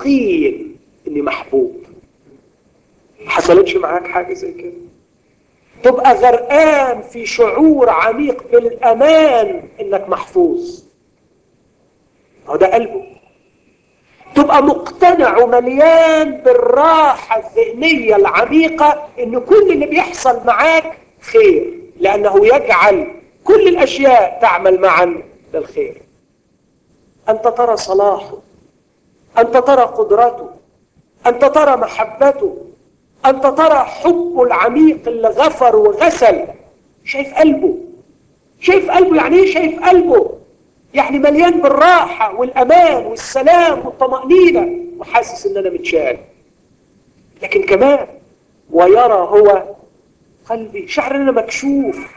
A: اليقين إني محبوب. حصلتش معاك حاجة زي كده؟ تبقى غرقان في شعور عميق بالأمان إنك محفوظ، ده قلبه. تبقى مقتنع ومليان بالراحة الذهنية العميقة إن كل اللي بيحصل معاك خير، لأنه يجعل كل الأشياء تعمل معا للخير. أنت ترى صلاحه، أنت ترى قدرته، أنت ترى محبته، أنت ترى حبه العميق اللي غفر وغسل. شايف قلبه، شايف قلبه. يعني إيه شايف قلبه؟ يعني مليان بالراحة والأمان والسلام والطمأنينة، وحاسس إن أنا متشال. لكن كمان ويرى هو قلبي، شعر إن أنا مكشوف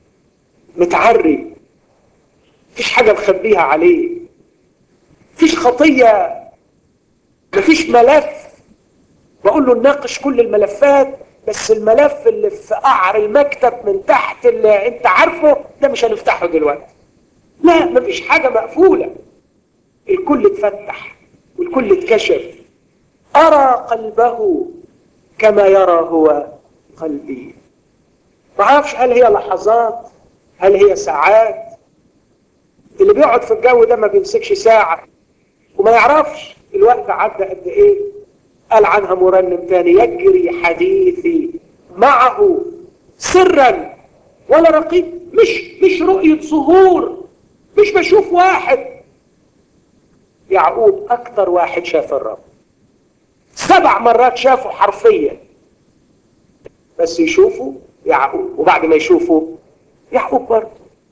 A: متعري، مفيش حاجة مخبيها عليه، مفيش خطية، مفيش ملف بقول له نناقش كل الملفات، بس الملف اللي في قعر المكتب من تحت اللي انت عارفه ده مش هنفتحه دلوقتي. لا، مفيش حاجة مقفولة، الكل اتفتح والكل اتكشف. أرى قلبه كما يرى هو قلبي. ما اعرفش هل هي لحظات، هل هي ساعات. اللي بيقعد في الجو ده ما بيمسكش ساعة وما يعرفش الوقت عدى قد ايه. قال عنها مرنم تاني: يجري حديثي معه سرا ولا رقيب. مش رؤية ظهور، مش بشوف واحد. يعقوب اكتر واحد شاف الرب، 7 مرات شافه حرفيا، بس يشوفه يعقوب، وبعد ما يشوفه يعقوب برضه.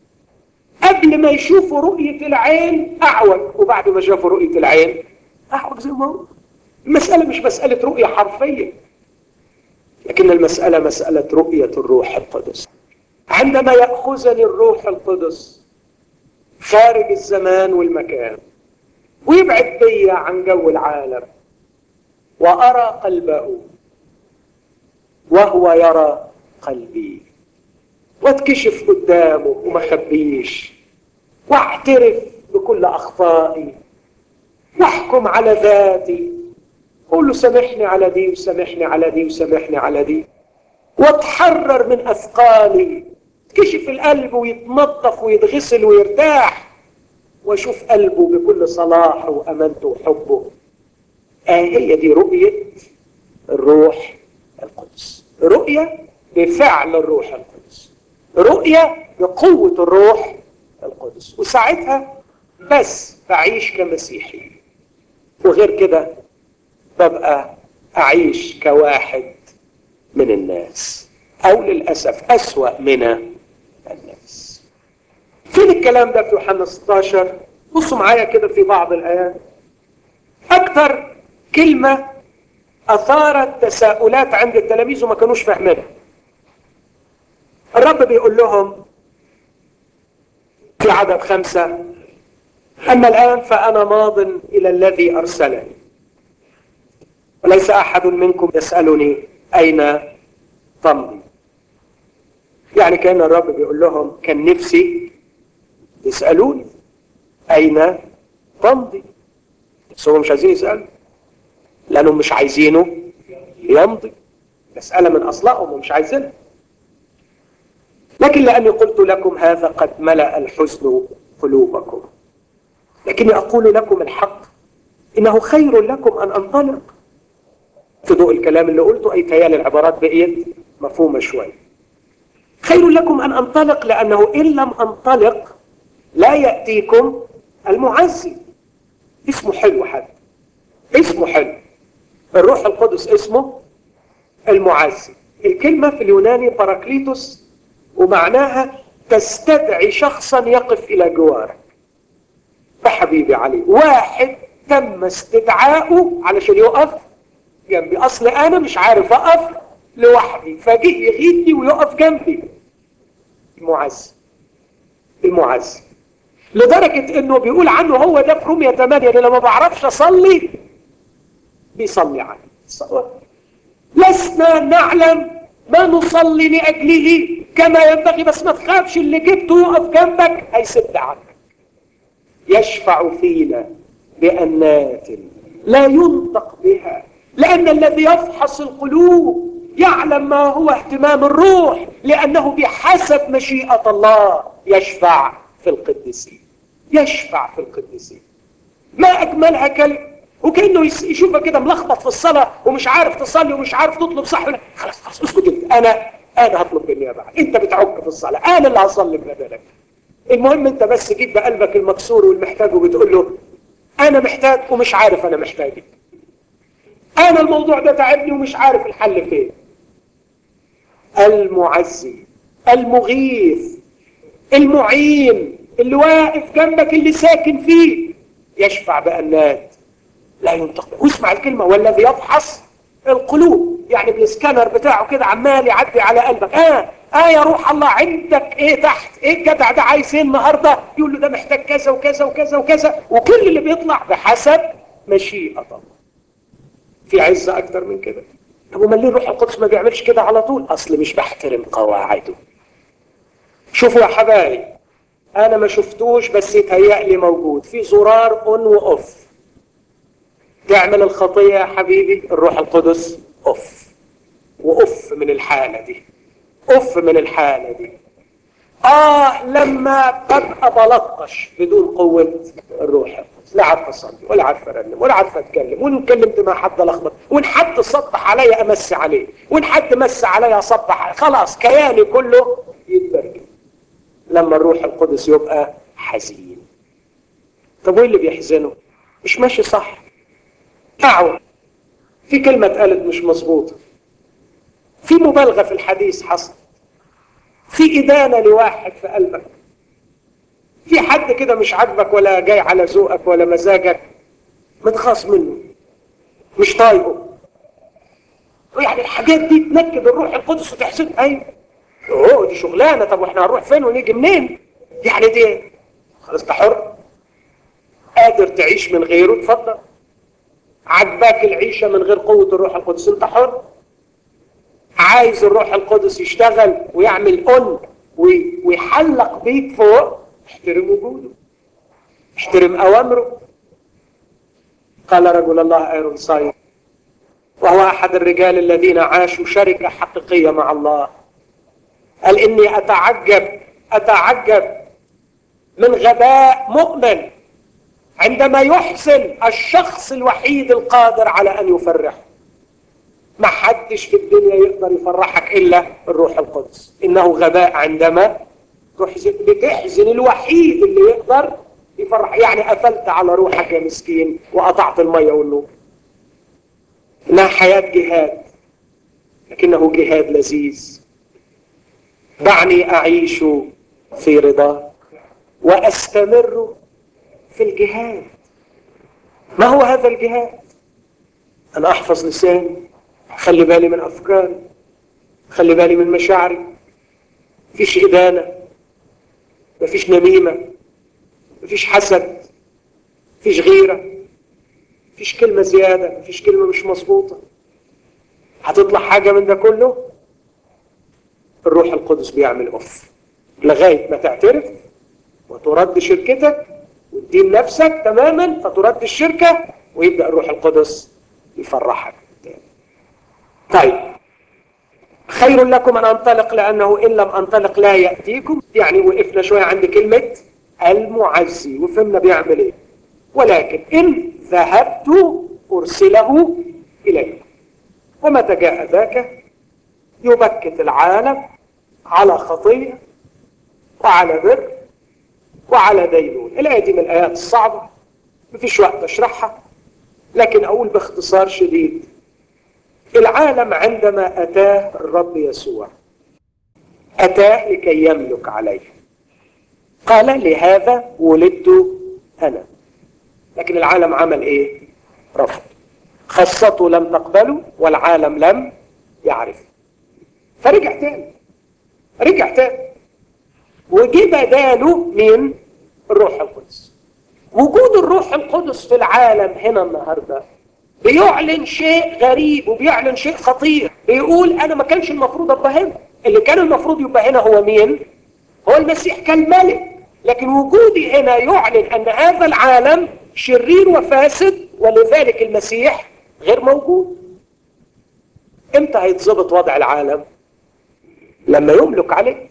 A: قبل ما يشوفوا رؤية العين أعوج، وبعد ما شافوا رؤية العين أعوج زي ما هو. المسألة مش مسألة رؤية حرفية، لكن المسألة مسألة رؤية الروح القدس. عندما يأخذني الروح القدس خارج الزمان والمكان ويبعد بي عن جو العالم وأرى قلبه وهو يرى قلبي، واتكشف قدامه وما خبيش، واعترف بكل أخطائي، واحكم على ذاتي، قول له سامحني على دي وسامحني على دي وسامحني على دي، واتحرر من أثقالي، تكشف القلب ويتنظف ويتغسل ويرتاح، واشوف قلبه بكل صلاحه وأمانته وحبه. هي دي رؤية الروح القدس، رؤية بفعل الروح القدس، رؤية بقوة الروح القدس. وساعتها بس بعيش كمسيحي، وغير كده ببقى أعيش كواحد من الناس، أو للأسف أسوأ من الناس. فين الكلام ده في يوحنا 16؟ بصوا معايا كده في بعض الآيات. أكتر كلمة أثارت تساؤلات عند التلاميذ وما كانوش فاهمينها. الرب بيقول لهم في عدد 5: أما الآن فأنا ماض إلى الذي أرسلني، وليس أحد منكم يسألني أين تمضي. يعني كأن الرب بيقول لهم كان نفسي يسألوني أين تمضي، بس هم مش عايزين يسألوا لأنهم مش عايزينه يمضي. مسألة من أصلهم ومش عايزينها. لكن لأني قلت لكم هذا قد ملأ الحزن قلوبكم، لكني أقول لكم الحق، إنه خير لكم أن أنطلق. في ضوء الكلام اللي قلته أي تيال العبارات بقيت مفهومة شوية. خير لكم أن أنطلق، لأنه إن لم أنطلق لا يأتيكم المعزي. اسمه حلو، حد اسمه حلو. الروح القدس اسمه المعزي. الكلمة في اليوناني باراكليتوس، ومعناها تستدعي شخصا يقف إلى جوارك. فحبيبي علي واحد تم استدعاؤه علشان يقف جنبي. أصل أنا مش عارف أقف لوحدي، فجه يغيثني ويقف جنبي. المعز، المعز، لدرجة إنه بيقول عنه هو ده في رومية 8: أنا لما بعرفش أصلي بيصلي عني. لسنا نعلم ما نصلي لأجله كما ينبغي، بس ما تخافش، اللي جبته يقف جنبك هيسد عنك. يشفع فينا بأنات لا ينطق بها، لأن الذي يفحص القلوب يعلم ما هو اهتمام الروح، لأنه بحسب مشيئة الله يشفع في القديسين. يشفع في القديسين. ما أجملها كلمة. وكأنه يشوفها كده ملخبط في الصلاة ومش عارف تصلي ومش عارف تطلب صح ولا خلاص اسكت انت. أنا هطلب بالنيابة. أنت بتعك في الصلاة، أنا اللي هصلي بدلك. المهم أنت بس جيت بقلبك المكسور والمحتاج وبتقول له أنا محتاج ومش عارف أنا محتاجك. أنا الموضوع ده تعبني ومش عارف الحل فين. المعزي، المغيث، المعين، اللي واقف جنبك، اللي ساكن فيه، يشفع بأنات لا ينطق. واسمع الكلمة، والذي يفحص القلوب، يعني بالسكانر بتاعه كده عمال يعدي على قلبك. يا روح الله، عندك ايه تحت؟ ايه الجدع ده عايز ايه النهارده؟ يقول له ده محتاج كذا وكذا وكذا وكذا، وكل اللي بيطلع بحسب مشيئة الله. في عزة اكتر من كده؟ طب وما ليه الروح القدس ما بيعملش كده على طول؟ اصل مش بحترم قواعده. شوفوا يا حبايب، انا ما شفتوش بس يتهيألي موجود في زرار اون واوف. تعمل الخطية يا حبيبي، الروح القدس اوف واوف من الحالة دي، اوف من الحالة دي. لما ببقى بلطش بدون قوة الروح القدس، لا عارف اصلي ولا عارف ارنم ولا عارف اتكلم، وان اتكلمت مع حد لخبط، وان حد صبح عليا امسي عليه، وان حد مس عليا اصبح عليه، خلاص كياني كله يتبرجل. لما الروح القدس يبقى حزين. طب وايه اللي بيحزنه؟ مش ماشي صح، دعوة، في كلمة اتقالت مش مظبوطة، في مبالغة في الحديث حصل، في إدانة لواحد في قلبك، في حد كده مش عاجبك ولا جاي على ذوقك ولا مزاجك، متخاص منه، مش طايقه. يعني الحاجات دي تنكد الروح القدس وتحزن. ايوه دي شغلانة. طب واحنا هنروح فين ونيجي منين؟ يعني دي خلاص انت حر، قادر تعيش من غيره اتفضل. عجباك العيشة من غير قوة الروح القدس انت حر. عايز الروح القدس يشتغل ويعمل ويحلق بيك فوق، احترم وجوده، احترم اوامره. قال رجل الله ايرون سايد، وهو احد الرجال الذين عاشوا شركة حقيقية مع الله، قال اني اتعجب من غباء مؤمن عندما يحسن الشخص الوحيد القادر على ان يفرحه. ما حدش في الدنيا يقدر يفرحك إلا الروح القدس. إنه غباء عندما بتحزن الوحيد اللي يقدر يفرح. يعني قفلت على روحك يا مسكين وقطعت المية والنور. إنها حياة جهاد، لكنه جهاد لذيذ. دعني أعيش في رضا وأستمر في الجهاد. ما هو هذا الجهاد؟ أنا أحفظ لساني، خلي بالي من أفكاري، خلي بالي من مشاعري، مفيش إدانة، مفيش نميمة، مفيش حسد، مفيش غيرة، مفيش كلمة زيادة، مفيش كلمة مش مظبوطة. هتطلع حاجة من ده كله؟ الروح القدس بيعمل أوف لغاية ما تعترف وترد شركتك وتدين نفسك تماما، فترد الشركة ويبدأ الروح القدس يفرحك. طيب، خير لكم أن أنطلق لأنه إن لم أنطلق لا يأتيكم. يعني وقفنا شوية عند كلمة المعزي وفهمنا بيعمل إيه. ولكن إن ذهبت أرسله إليكم. ومتى جاء ذاك يبكت العالم على خطية وعلى بر وعلى دينون. الآية دي من الآيات الصعبة، مفيش وقت أشرحها، لكن أقول باختصار شديد. العالم عندما أتاه الرب يسوع أتاه لكي يملك عليه. قال لهذا ولدت أنا. لكن العالم عمل إيه؟ رفض. خاصته لم تقبله والعالم لم يعرف. فرجع تاني، وجي بداله من الروح القدس. وجود الروح القدس في العالم هنا النهارده بيعلن شيء غريب وبيعلن شيء خطير. بيقول أنا ما كانش المفروض أبقى هنا. اللي كان المفروض يبقى هنا هو مين؟ هو المسيح كالملك. لكن وجودي هنا يعلن أن هذا العالم شرير وفاسد، ولذلك المسيح غير موجود. امتى هيتظبط وضع العالم؟ لما يملك عليه.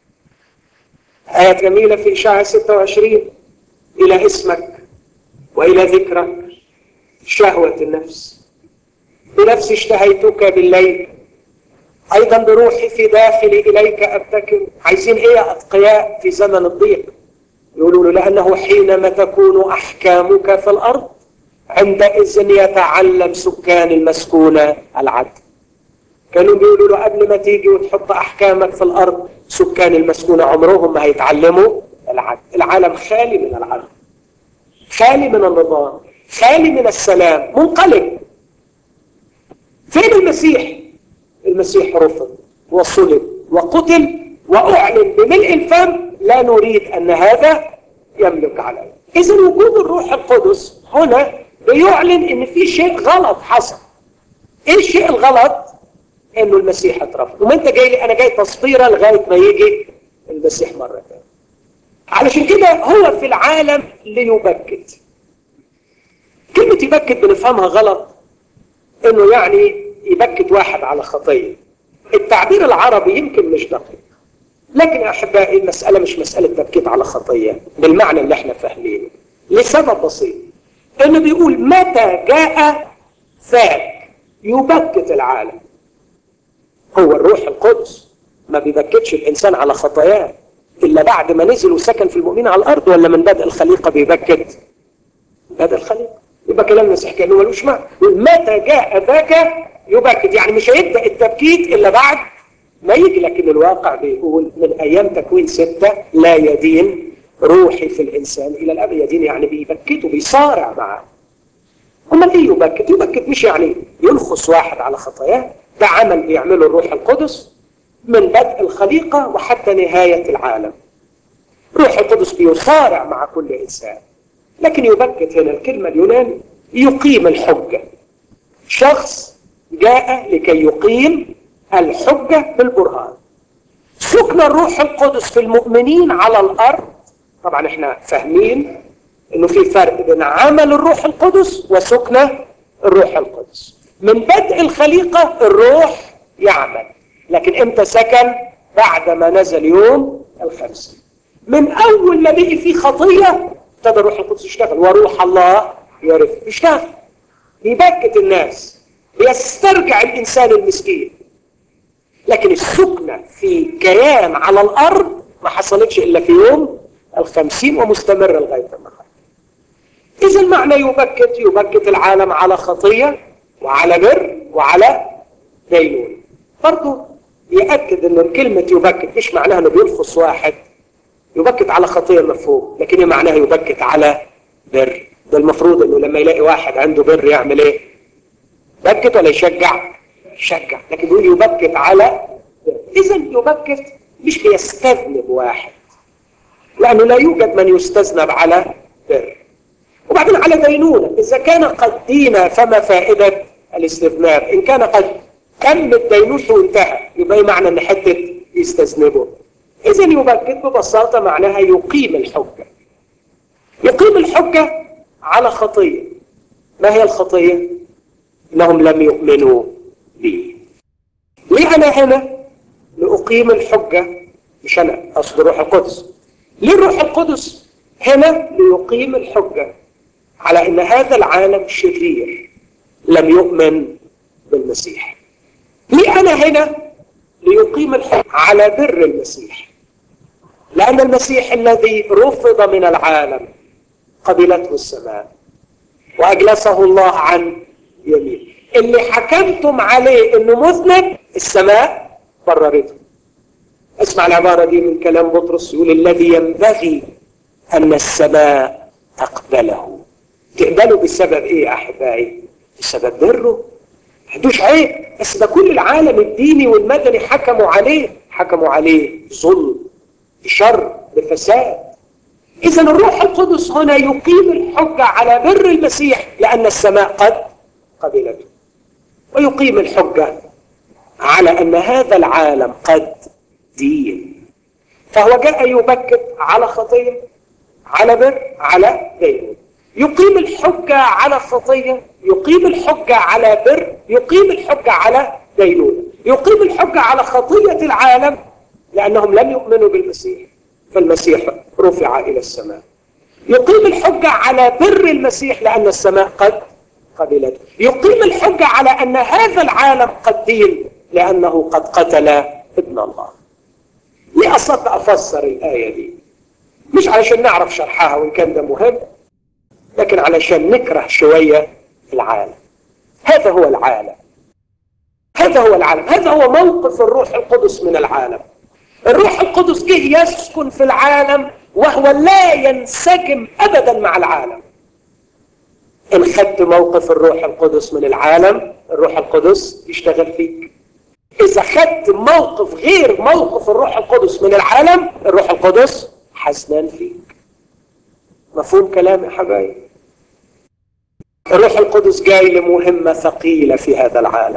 A: آية جميلة في إشاعة 26: إلى اسمك وإلى ذكرك شهوة النفس، بنفسي اشتهيتك بالليل، أيضا بروحي في داخلي إليك أبتكر. عايزين إيه يا أتقياء في زمن الضيق؟ يقولوا له لأنه حينما تكون أحكامك في الأرض عندئذ يتعلم سكان المسكونة العدل. كانوا بيقولوا له قبل ما تيجي وتحط أحكامك في الأرض سكان المسكونة عمرهم ما هيتعلموا العدل. العالم خالي من العدل، خالي من النظام، خالي من السلام، منقلب. فين المسيح؟ المسيح رفض وصلب وقتل وأعلن بملء الفم: لا نريد أن هذا يملك علينا. إذن وجود الروح القدس هنا بيعلن إن في شيء غلط حصل. إيه الشيء الغلط؟ إنه المسيح اترفض. وما أنت جاي لي، أنا جاي تصفيرة لغاية ما يجي المسيح مرة ثانية. علشان كده هو في العالم ليبكت. كلمة يبكت بنفهمها غلط، إنه يعني يبكت واحد على خطية. التعبير العربي يمكن مش دقيق، لكن يا أحبائي المسألة مش مسألة تبكيت على خطية بالمعنى اللي احنا فاهمينه، لسبب بسيط. إنه بيقول متى جاء ذاك يبكت العالم. هو الروح القدس ما بيبكتش الإنسان على خطاياه إلا بعد ما نزل وسكن في المؤمنين على الأرض، ولا من بدء الخليقة بيبكت؟ بدء الخليقة. يبقى كلام المسيح كأنه ملوش معنى. متى جاء ذاك يبكت، يعني مش هيبدأ التبكيت إلا بعد ما يجي. لكن الواقع بيقول من أيام تكوين 6 لا يدين روحي في الإنسان إلى الأب. يدين يعني بيبكت وبيصارع معه. أمال إيه يبكت؟ يبكت مش يعني ينخص واحد على خطاياه، ده عمل بيعمله الروح القدس من بدء الخليقة وحتى نهاية العالم. روح القدس بيصارع مع كل إنسان. لكن يبكت هنا الكلمة اليوناني يقيم الحجة. شخص جاء لكي يقيم الحجة بالبرهان. سكن الروح القدس في المؤمنين على الأرض. طبعا احنا فاهمين انه في فرق بين عمل الروح القدس وسكن الروح القدس. من بدء الخليقة الروح يعمل، لكن امتى سكن؟ بعد ما نزل يوم الخمسين. من اول ما بقي في خطية ابتدى الروح القدس يشتغل، وروح الله يرف يشتغل، يبكت الناس، يسترجع الانسان المسكين. لكن السكنة في كيان على الارض ما حصلتش الا في يوم الخمسين ومستمرة لغاية النهارده. اذا معنى يبكت العالم على خطية وعلى بر وعلى دينون. برضه يأكد ان كلمة يبكت مش معناها انه بيرخص واحد. يبكت على خطية مفهوم، لكن هي معناها يبكت على بر. ده المفروض انه لما يلاقي واحد عنده بر يعمل ايه؟ يبكت ولا يشجع؟ يشجع. لكن يقول يبكت على بر. اذا يبكت مش بيستذنب واحد، لانه لا يوجد من يستذنب على بر. وبعدين على دينونة، اذا كان قد دين فما فائدة الاستذناب؟ ان كان قد تمت دينونته وانتهى، يبقى معنى ان حتة يستذنبه. إذن يبكت ببساطة معناها يقيم الحجة. يقيم الحجة على خطية. ما هي الخطية؟ إنهم لم يؤمنوا بي. ليه أنا هنا لأقيم الحجة؟ مش أنا، أقصد الروح القدس. ليه الروح القدس هنا ليقيم الحجة على إن هذا العالم شرير لم يؤمن بالمسيح؟ ليه أنا هنا ليقيم الحجة على بر المسيح؟ لأن المسيح الذي رفض من العالم قبلته السماء وأجلسه الله عن يمين. اللي حكمتم عليه إنه مذنب السماء بررته. اسمع العبارة دي من كلام بطرس، يقول الذي ينبغي أن السماء تقبله. تقبله بسبب إيه يا أحبائي؟ بسبب بره. محدوش عيب، بس ده كل العالم الديني والمدني حكموا عليه ظلم، بشر، بفساد. إذا الروح القدس هنا يقيم الحجة على بر المسيح لأن السماء قد قبلته، ويقيم الحجة على أن هذا العالم قد دين. فهو جاء يبكت على خطية، على بر، على دين. يقيم الحجة على خطية، يقيم الحجة على بر، يقيم الحجة على دينونة. يقيم الحجة على خطية العالم لأنهم لم يؤمنوا بالمسيح، فالمسيح رفع إلى السماء. يقيم الحجة على بر المسيح لأن السماء قد قبلته. يقيم الحجة على أن هذا العالم قد دين لأنه قد قتل ابن الله. ليه أصدق أفسر الآية دي؟ مش علشان نعرف شرحها وإن كان ده مهم، لكن علشان نكره شوية العالم. هذا هو العالم، هذا هو العالم، هذا هو موقف الروح القدس من العالم. الروح القدس جه يسكن في العالم وهو لا ينسجم أبدا مع العالم. إن خدت موقف الروح القدس من العالم، الروح القدس يشتغل فيك. إذا خدت موقف غير موقف الروح القدس من العالم، الروح القدس حزنان فيك. مفهوم كلامي يا حبايبي؟ الروح القدس جاي لمهمة ثقيلة في هذا العالم،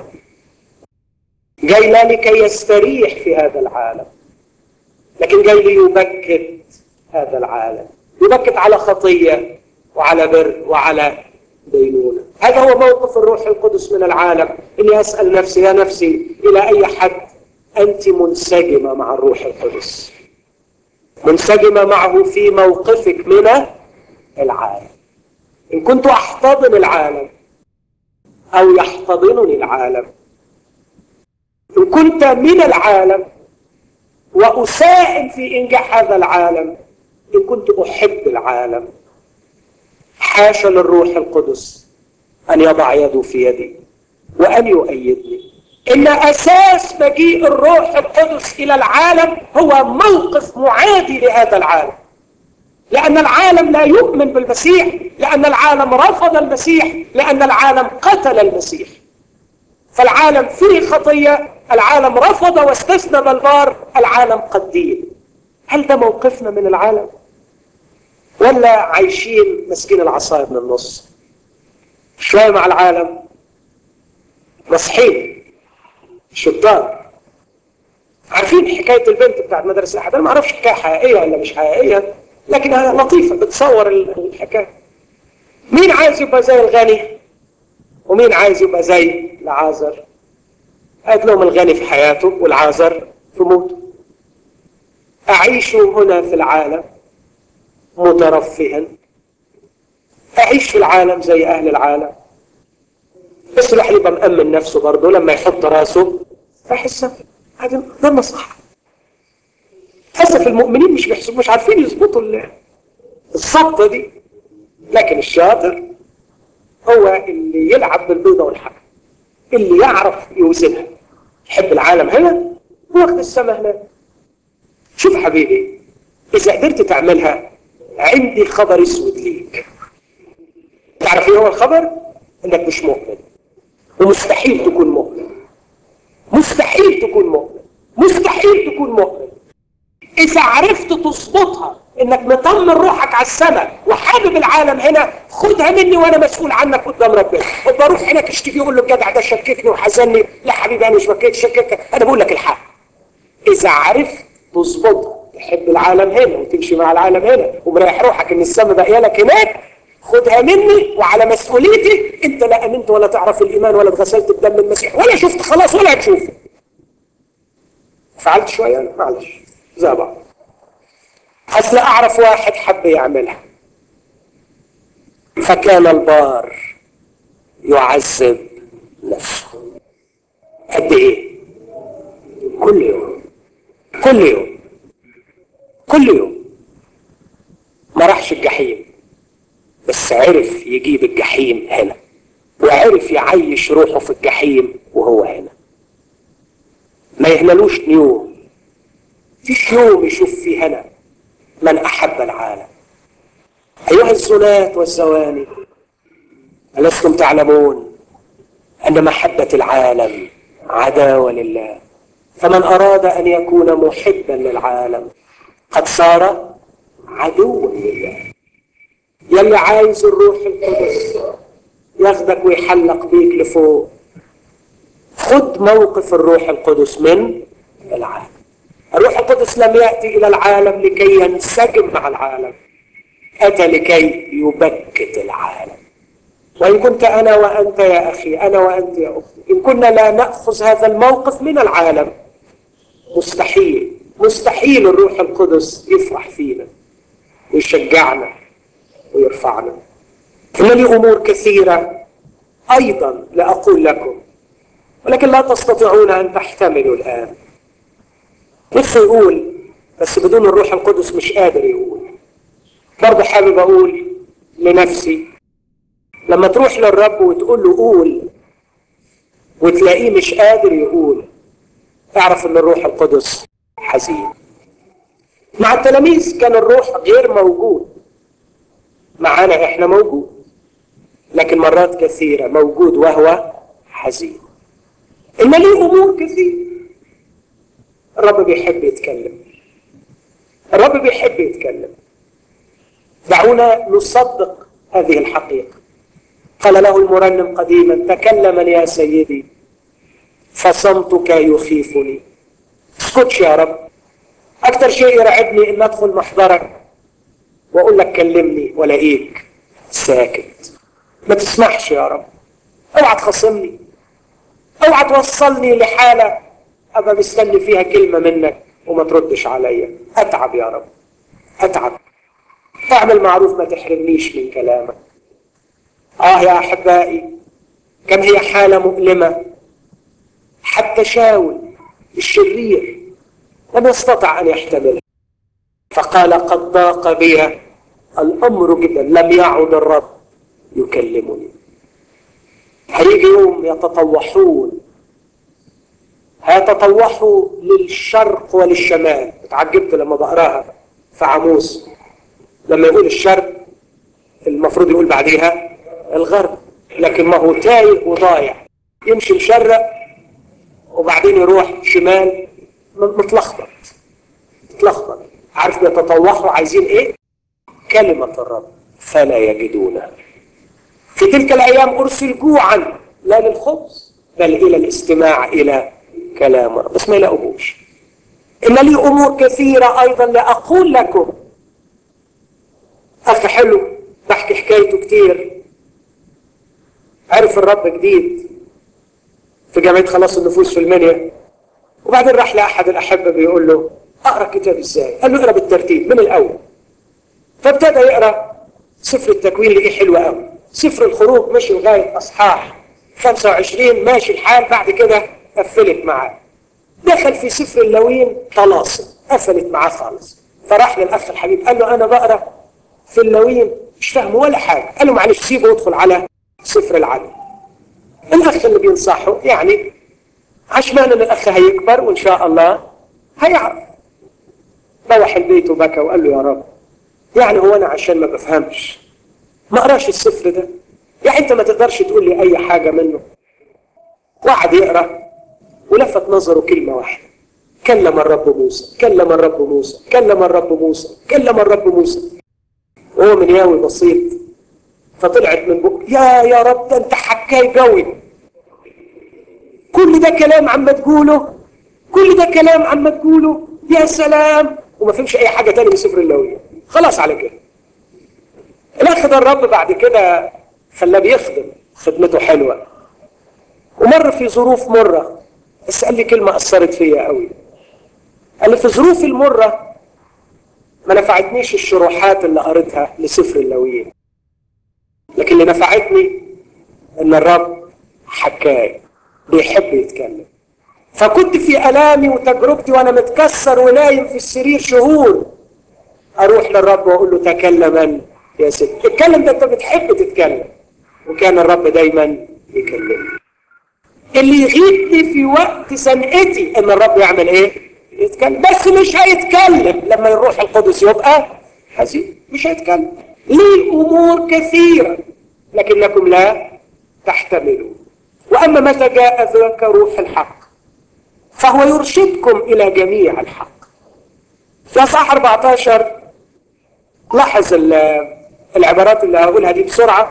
A: جاي لا لكي يستريح في هذا العالم، لكن جاي ليبكت هذا العالم، يبكت على خطية وعلى بر وعلى دينونة. هذا هو موقف الروح القدس من العالم. إني أسأل نفسي يا نفسي إلى أي حد أنت منسجمة مع الروح القدس، منسجمة معه في موقفك من العالم. إن كنت أحتضن العالم أو يحتضنني العالم، إن كنت من العالم وأساهم في إنجاح هذا العالم، إن كنت أحب العالم، حاشا للروح القدس أن يضع يده في يدي وأن يؤيدني. إن أساس مجيء الروح القدس إلى العالم هو موقف معادي لهذا العالم، لأن العالم لا يؤمن بالمسيح، لأن العالم رفض المسيح، لأن العالم قتل المسيح. فالعالم فيه خطية، العالم رفض واستسلم البار، العالم قد دين. هل ده موقفنا من العالم؟ ولا عايشين مسكين العصاية من النص، شوية مع العالم مصحين شطار؟ عارفين حكاية البنت بتاعت مدرسة أحد؟ أنا ما أعرفش حكاية حقيقية ولا مش حقيقية، لكنها لطيفة بتصور الحكاية. مين عايز يبقى زي الغني ومين عايز يبقى زي العازر؟ قالت لهم الغني في حياته والعازر في موته. أعيش هنا في العالم مترفها، أعيش في العالم زي أهل العالم، بس الواحد يبقى مأمن نفسه برضه لما يحط راسه فيحس هذا ده الصح. للأسف المؤمنين مش بيحسبوا، مش عارفين يظبطوا الصبطة دي، لكن الشاطر هو اللي يلعب بالبيضة والحجر، اللي يعرف يوزنها، يحب العالم هنا وياخد السماء هنا. شوف حبيبي، إذا قدرت تعملها عندي خبر اسود ليك. تعرف ايه هو الخبر؟ انك مش مؤمن، ومستحيل تكون مؤمن، مستحيل تكون مؤمن، مستحيل تكون مؤمن. إذا عرفت تظبطها إنك مطمن روحك على السماء وحابب العالم هنا، خدها مني وأنا مسؤول عنك قدام ربنا. وبروح هناك اشتكي يقول له الجدع ده شككني وحزني. لا حبيبي أنا مش شككك، أنا بقول لك الحق. إذا عرفت تظبطها، تحب العالم هنا وتمشي مع العالم هنا ومريح روحك إن السماء باقية لك هناك، خدها مني وعلى مسؤوليتي. أنت لا أمنت ولا تعرف الإيمان ولا اتغسلت بدم المسيح ولا شفت خلاص ولا هتشوف. فعلت شوية معلش زي بعض. أصل أعرف واحد حب يعملها، فكان البار يعذب نفسه. قد إيه؟ كل يوم، كل يوم، كل يوم. ما راحش الجحيم، بس عرف يجيب الجحيم هنا، وعرف يعيش روحه في الجحيم وهو هنا. ما يهملوش يوم، فيش يوم يشوف فيه هنا من أحب العالم. أيها الزنات والزواني، ألستم تعلمون أن محبة العالم عداوة لله؟ فمن أراد أن يكون محبا للعالم قد صار عدوا لله. يلي عايز الروح القدس ياخدك ويحلق بيك لفوق، خد موقف الروح القدس من العالم. الروح القدس لم يأتي إلى العالم لكي ينسجم مع العالم، أتى لكي يبكت العالم. وإن كنت أنا وأنت يا أخي، أنا وأنت يا أختي، إن كنا لا نأخذ هذا الموقف من العالم، مستحيل الروح القدس يفرح فينا ويشجعنا ويرفعنا. إن لي أمور كثيرة أيضا لأقول لكم، ولكن لا تستطيعون أن تحتملوا الآن. نفسه يقول بس بدون الروح القدس مش قادر يقول. برضه حابب أقول لنفسي، لما تروح للرب وتقول له قول وتلاقيه مش قادر يقول، اعرف ان الروح القدس حزين. مع التلاميذ كان الروح غير موجود، معانا احنا موجود، لكن مرات كثيرة موجود وهو حزين. إن لي أمور كثير. الرب بيحب يتكلم، الرب بيحب يتكلم. دعونا نصدق هذه الحقيقة. قال له المرنم قديما: تكلما يا سيدي فصمتك يخيفني. اسكتش يا رب. أكثر شيء يرعبني إن أدخل محضرك وأقول لك كلمني ولاقيك ساكت. ما تسمحش يا رب. اوعى تخصمني، اوعى توصلني لحالة أبقى مستني فيها كلمة منك وما تردش عليا. أتعب يا رب، أتعب. اعمل معروف، ما تحرمنيش من كلامك. يا أحبائي، كم هي حالة مؤلمة. حتى شاول الشرير لم يستطع أن يحتملها، فقال: قد ضاق بي الأمر جدا، لم يعد الرب يكلمني. هيجي يوم يتطوحون، هيتطوحوا للشرق وللشمال. اتعجبت لما بقراها في عاموس، لما يقول الشرق المفروض يقول بعديها الغرب، لكن ما هو تايه وضايع، يمشي مشرق وبعدين يروح شمال، متلخبط. عارف يتطوحوا عايزين ايه؟ كلمة الرب فلا يجدونها. في تلك الأيام أرسل جوعا لا للخبز بل إلى الاستماع إلى كلام الرب، بس ما يلاقوهوش. إن لي أمور كثيرة أيضا لأقول لكم. أخ حلو بحكي حكايته كتير، عرف الرب جديد في جامعة خلاص النفوس في المنيا، وبعدين راح لأحد الأحبة بيقول له: أقرأ كتاب إزاي؟ قال له: اقرأ بالترتيب من الأول. فابتدى يقرأ سفر التكوين، لقيه حلو قوي. سفر الخروج مشي لغاية أصحاح 25 ماشي الحال، بعد كده قفلت معاه. دخل في سفر اللاويين طلاسم، قفلت معاه خالص. فراح للأخ الحبيب قال له: أنا بقرأ في اللاويين مش فاهم ولا حاجة. قال له: معلش سيبه وادخل على سفر العدل. الأخ اللي بينصحه يعني عشمان ان الأخ هيكبر وإن شاء الله هيعرف. روح البيت وبكى وقال له: يا رب، يعني هو أنا عشان ما بفهمش ما أقراش السفر ده؟ يعني أنت ما تقدرش تقول لي أي حاجة منه؟ وقعد يقرأ ولفت نظره كلمة واحدة: كلم الرب موسى، كلم الرب موسى، كلم الرب موسى، كلم الرب موسى. وهو من ياوي بسيط فطلعت من بقه: يا رب، ده أنت حكاي قوي. كل ده كلام عم تقوله، كل ده كلام عم تقوله، يا سلام. وما فهمش أي حاجة تاني من سفر اللاويين. خلاص على كده. الأخ ده الرب بعد كده خلاه بيخدم، خدمته حلوة، ومر في ظروف مرة. بس قال لي كلمة أثرت فيا قوي. قال لي: في ظروفي المرة ما نفعتنيش الشروحات اللي قريتها لسفر اللاويين، لكن اللي نفعتني إن الرب حكاي بيحب يتكلم. فكنت في ألامي وتجربتي وأنا متكسر ونايم في السرير شهور، أروح للرب وأقول له: تكلما يا ست، اتكلم، ده أنت بتحب تتكلم. وكان الرب دايما يكلمني. اللي يغيبني في وقت زنقتي ان الرب يعمل ايه؟ يتكلم. بس مش هيتكلم لما الروح القدس يبقى حزين، مش هيتكلم. لي امور كثيره لكنكم لا تحتملون. واما متى جاء ذاك روح الحق فهو يرشدكم الى جميع الحق. في اصحاح 14 لاحظ العبارات اللي هقولها دي بسرعه.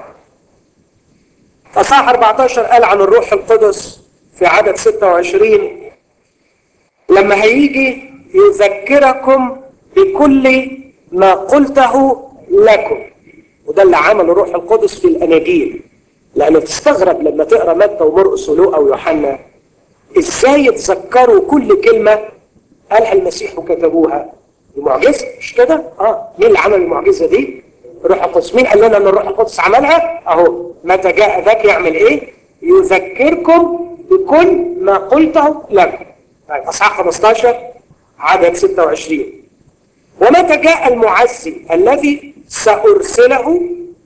A: فصاح 14 قال عن الروح القدس في عدد 26: لما هيجي يذكركم بكل ما قلته لكم. وده اللي عمل الروح القدس في الأناجيل، لأنه تستغرب لما تقرأ متى ومرقس ولوقا ويوحنا إزاي يتذكروا كل كلمة قالها المسيح وكتبوها. دي معجزة مش كده؟ مين اللي عمل المعجزة دي؟ الروح القدس. مين قال لنا أن الروح القدس عملها؟ أهو متى جاء ذاك يعمل إيه؟ يذكركم بكل ما قلته لكم. طيب أصحاح 15 عدد 26. ومتى جاء المعزي الذي سأرسله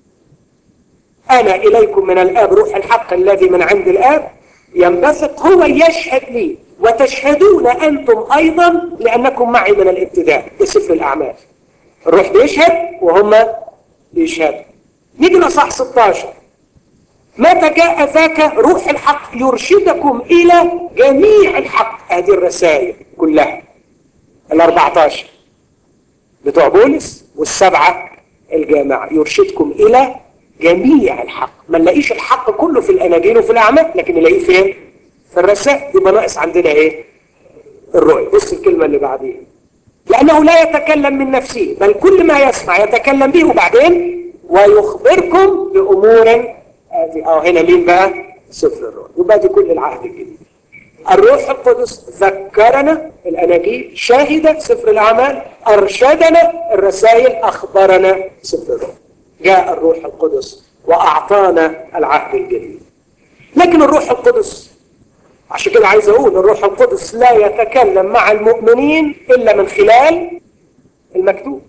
A: أنا إليكم من الآب روح الحق الذي من عند الآب ينبثق هو يشهد لي وتشهدون أنتم أيضا لأنكم معي من الابتداء. ده سفر الأعمال. الروح بيشهد وهم بيشهدوا. نيجي لأصحاح 16. متى جاء ذاك روح الحق يرشدكم إلى جميع الحق. هذه الرسائل كلها 14 بتوع بولس والسبعة الجامعة يرشدكم إلى جميع الحق. ما نلاقيش الحق كله في الأناجيل وفي الأعمال، لكن نلاقيه فين؟ في الرسائل. يبقى ناقص عندنا إيه؟ الرؤية. بص الكلمة اللي بعدين. لأنه لا يتكلم من نفسه بل كل ما يسمع يتكلم به وبعدين ويخبركم بأمور هنا مين بقى؟ سفر الرؤيا. يبقى دي كل العهد الجديد. الروح القدس ذكرنا الأناجيل، شاهد سفر الأعمال، أرشدنا الرسائل، أخبرنا سفر الرؤيا. جاء الروح القدس وأعطانا العهد الجديد. لكن الروح القدس، عشان كده عايز أقول الروح القدس لا يتكلم مع المؤمنين إلا من خلال المكتوب.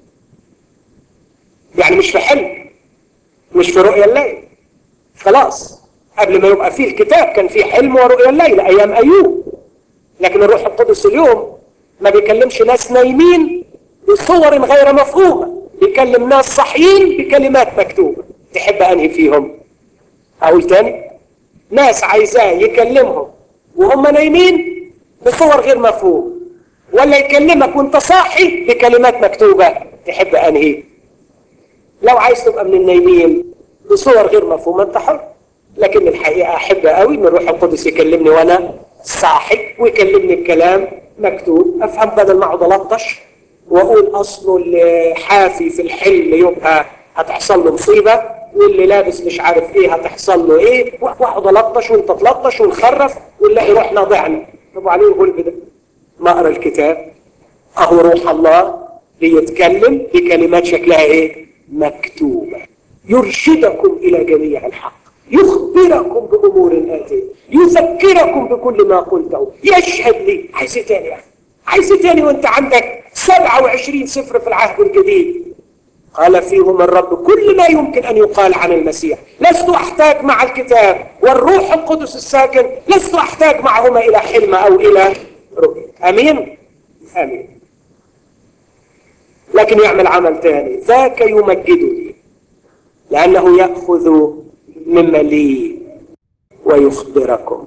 A: يعني مش في حلم، مش في رؤيا الليل. خلاص قبل ما يبقى فيه الكتاب كان فيه حلم ورؤيا الليل أيام أيوب. لكن الروح القدس اليوم ما بيكلمش ناس نايمين بصور غير مفهومة، بيكلم ناس صحيين بكلمات مكتوبة. تحب أنهي فيهم؟ أقول تاني، ناس عايزاه يكلمهم وهم نايمين بصور غير مفهومة، ولا يكلمك وانت صاحي بكلمات مكتوبة؟ تحب أنهي؟ لو عايز تبقى من النايمين بصور غير مفهومة انت حر. لكن الحقيقة أحب قوي ان الروح القدس يكلمني وانا صاحي ويكلمني بكلام مكتوب، افهم بدل ما اقعد الطش واقول اصله اللي حافي في الحلم يبقى هتحصل له مصيبة، واللي لابس مش عارف ايه هتحصل له ايه، واقعد الطش وانت تلطش ونخرف ونلاقي روحنا ضعنا. طب عليه الغلب ده؟ ما اقرا الكتاب اهو روح الله بيتكلم بكلمات شكلها ايه؟ مكتوبة. يرشدكم إلى جميع الحق، يخبركم بأمور آتية، يذكركم بكل ما قلته، يشهد لي. عايز ايه تاني يعني؟ عايز ايه تاني وانت عندك 27 سفر في العهد الجديد قال فيهم الرب كل ما يمكن أن يقال عن المسيح. لست أحتاج مع الكتاب والروح القدس الساكن، لست أحتاج معهما إلى حلم أو إلى رؤية. أمين؟ أمين. لكن يعمل عمل تاني، ذاك يمجدني لأنه يأخذ مما لي ويخبركم.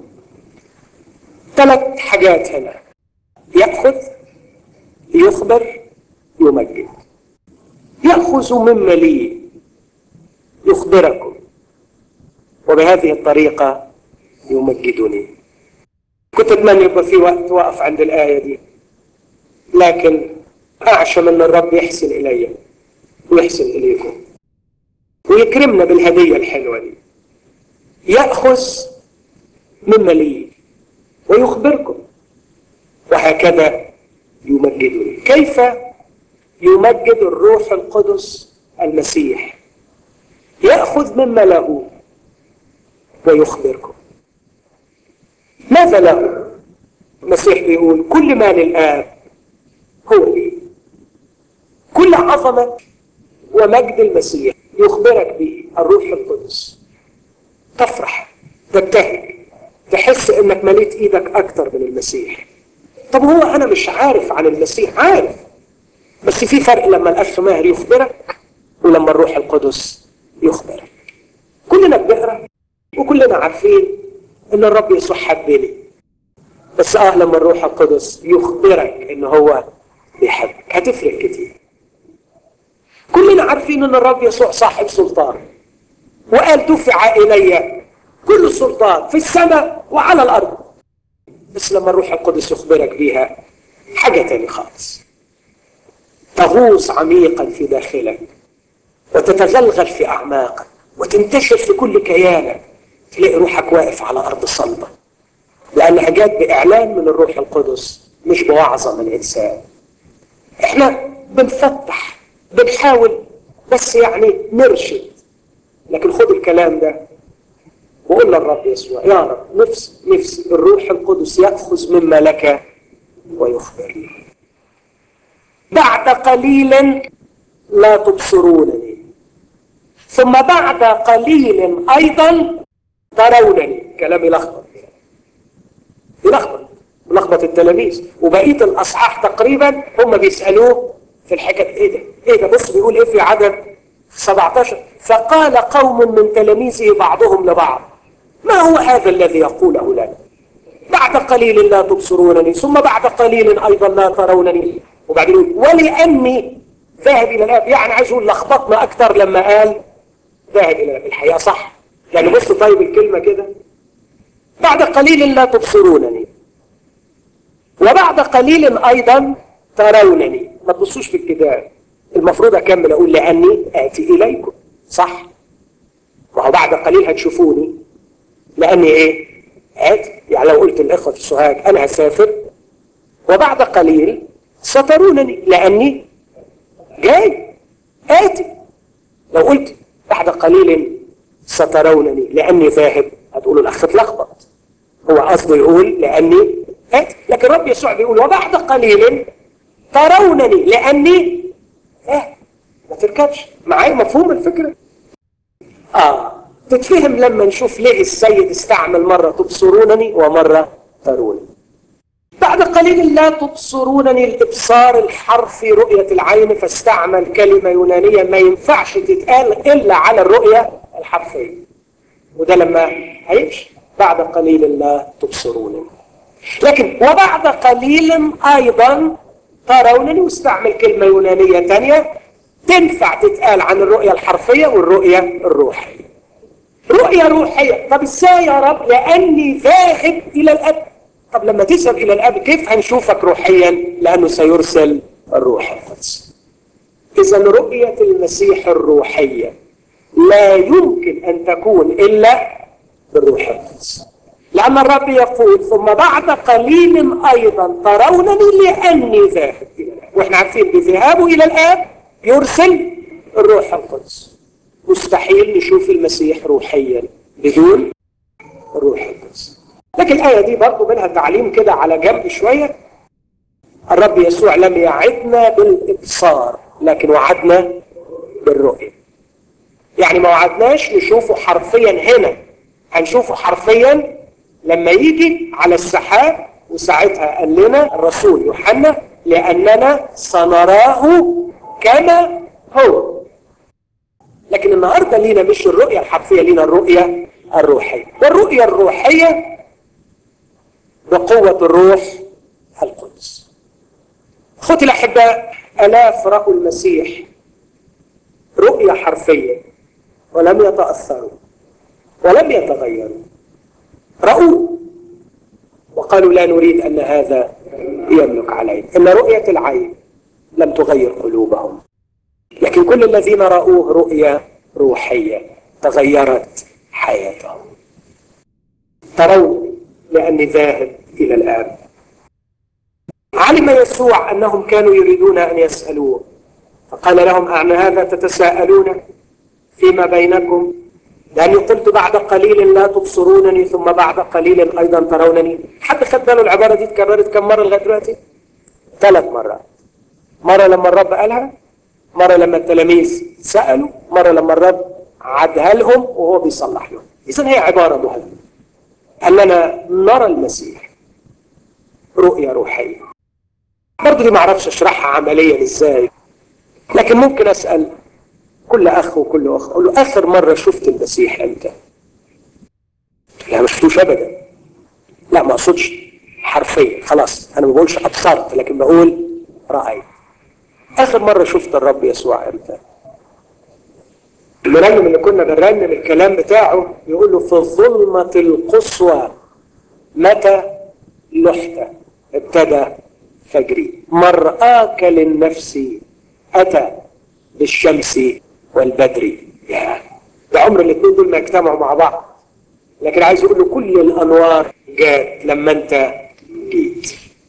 A: 3 حاجات هنا: يأخذ، يخبر، يمجد. يأخذ مما لي، يخبركم، وبهذه الطريقة يمجدني. كنت أتمنى يبقى في وقت وقف عند الآية دي، لكن أعشم أن الرب يحسن إلي ويحسن إليكم ويكرمنا بالهدية الحلوة دي. يأخذ مما لي ويخبركم وهكذا يمجدني. كيف يمجد الروح القدس المسيح؟ يأخذ مما له ويخبركم. ماذا له؟ المسيح بيقول كل ما للآب هو لي. كل عظمة ومجد المسيح يخبرك به الروح القدس. تفرح، تبتهج، تحس انك مليت ايدك اكتر من المسيح. طب هو انا مش عارف عن المسيح؟ عارف، بس في فرق لما الاخ ماهر يخبرك ولما الروح القدس يخبرك. كلنا بنقرا وكلنا عارفين ان الرب يسوع حبني، بس لما الروح القدس يخبرك ان هو بيحبك هتفرق كتير. كلنا عارفين ان الرب يسوع صاحب سلطان، وقال دفع الي كل السلطان في السماء وعلى الارض، بس لما الروح القدس يخبرك بيها حاجة تاني خالص. تغوص عميقا في داخلك وتتغلغل في اعماقك وتنتشر في كل كيانك تلاقي روحك واقف على أرض صلبة، لأنها جات بإعلان من الروح القدس مش بوعظة من إنسان. إحنا بنفتح بنحاول بس يعني نرشد، لكن خد الكلام ده وقول للرب يسوع يا رب نفسي الروح القدس يأخذ مما لك ويخبرني. بعد قليل لا تبصرونني، ثم بعد قليل أيضا ترونني. كلام يلخبط يلخبط التلاميذ، وبقية الأصحاح تقريبا هم بيسألوه في الحكاية ايه ده بص بيقول ايه في عدد 17: فقال قوم من تلاميذه بعضهم لبعض ما هو هذا الذي يقوله لنا بعد قليل لا تبصرونني ثم بعد قليل أيضا لا ترونني. وبعدين يقول ولأني ذاهب إلى الآب. يعني عايز يقول لخبطنا أكتر لما قال ذاهب إلى الآب. الحقيقة صح، يعني بص طيب الكلمة كده بعد قليل لا تبصرونني وبعد قليل أيضا ترونني. ما تبصوش في الكتاب، المفروض أكمل أقول لأني آتي إليكم، صح؟ وهو بعد قليل هتشوفوني لأني إيه؟ آتي. يعني لو قلت الإخوة في السوهاج أنا هسافر وبعد قليل سترونني لأني جاي آتي. لو قلت بعد قليل سترونني لأني ذاهب هتقولوا الأخ اتلخبط، هو قصده يقول لأني آتي، لكن رب يسوع بيقول وبعد قليل ترونني لأني ما تركبش معايا مفهوم الفكرة؟ تتفهم لما نشوف ليه السيد استعمل مرة تبصرونني ومرة ترونني. بعد قليل لا تبصرونني الإبصار الحرفي رؤية العين، فاستعمل كلمة يونانية ما ينفعش تتقال إلا على الرؤية الحرفية، وده لما هيمشي بعد قليل لا تبصرونني. لكن وبعد قليل أيضا ترونني، واستعمل كلمة يونانية تانية تنفع تتقال عن الرؤية الحرفية والرؤية الروحية. رؤية روحية، طب ازاي يا رب؟ لأني ذاهب إلى الأب. طب لما تذهب إلى الأب كيف هنشوفك روحيا؟ لأنه سيرسل الروح القدس. إذا رؤية المسيح الروحية لا يمكن أن تكون إلا بالروح القدس، لأن الرب يقول ثم بعد قليل أيضا ترونني لأني ذاهب إلى الآب. وإحنا عارفين بذهابه إلى الآب يرسل الروح القدس. مستحيل نشوف المسيح روحيا بدون الروح القدس. لكن الآية دي برضو منها تعليم كده على جنب شوية. الرب يسوع لم يعدنا بالإبصار لكن وعدنا بالرؤية. يعني ما وعدناش نشوفه حرفيا هنا، هنشوفه حرفيا لما يجي على السحاب. وساعتها قال لنا الرسول يوحنا لأننا سنراه كما هو. لكن النهاردة لينا مش الرؤية الحرفية، لينا الرؤية الروحية. والرؤية الروحية بقوة الروح القدس. أخوتي الأحباء، آلاف رأوا المسيح رؤية حرفية ولم يتأثروا ولم يتغيروا. رأوه وقالوا لا نريد أن هذا يملك علينا. إن رؤية العين لم تغير قلوبهم، لكن كل الذين رأوه رؤية روحية تغيرت حياتهم. ترون لأني ذاهب إلى الآب. علم يسوع أنهم كانوا يريدون أن يسألوه فقال لهم أعن هذا تتساءلون فيما بينكم لأني قلت بعد قليل لا تبصرونني ثم بعد قليل أيضا ترونني. حد خد باله العبارة دي اتكررت كم مرة لغاية دلوقتي؟ 3 مرات. مرة لما الرب قالها، مرة لما التلاميذ سألوا، مرة لما الرب عادها لهم وهو بيصلح لهم. إذن هي عبارة مهمة أننا نرى المسيح رؤية روحية. برضه دي معرفش أشرحها عمليا إزاي، لكن ممكن أسأل كل أخ وكل أخ أقول له آخر مرة شفت المسيح أنت؟ لا ما شفتوش أبدا. لا ما أقصدش حرفيا، خلاص أنا ما بقولش أبصرت لكن بقول رأيت. آخر مرة شفت الرب يسوع أمتى؟ المرنم اللي كنا بنرنم الكلام بتاعه يقول له في الظلمة القصوى متى لحت ابتدى فجري مرآك للنفس أتى بالشمس والبدر. يا ده عمر الاثنين دول ما يجتمعوا مع بعض، لكن عايز يقول له كل الأنوار جات لما أنت جيت.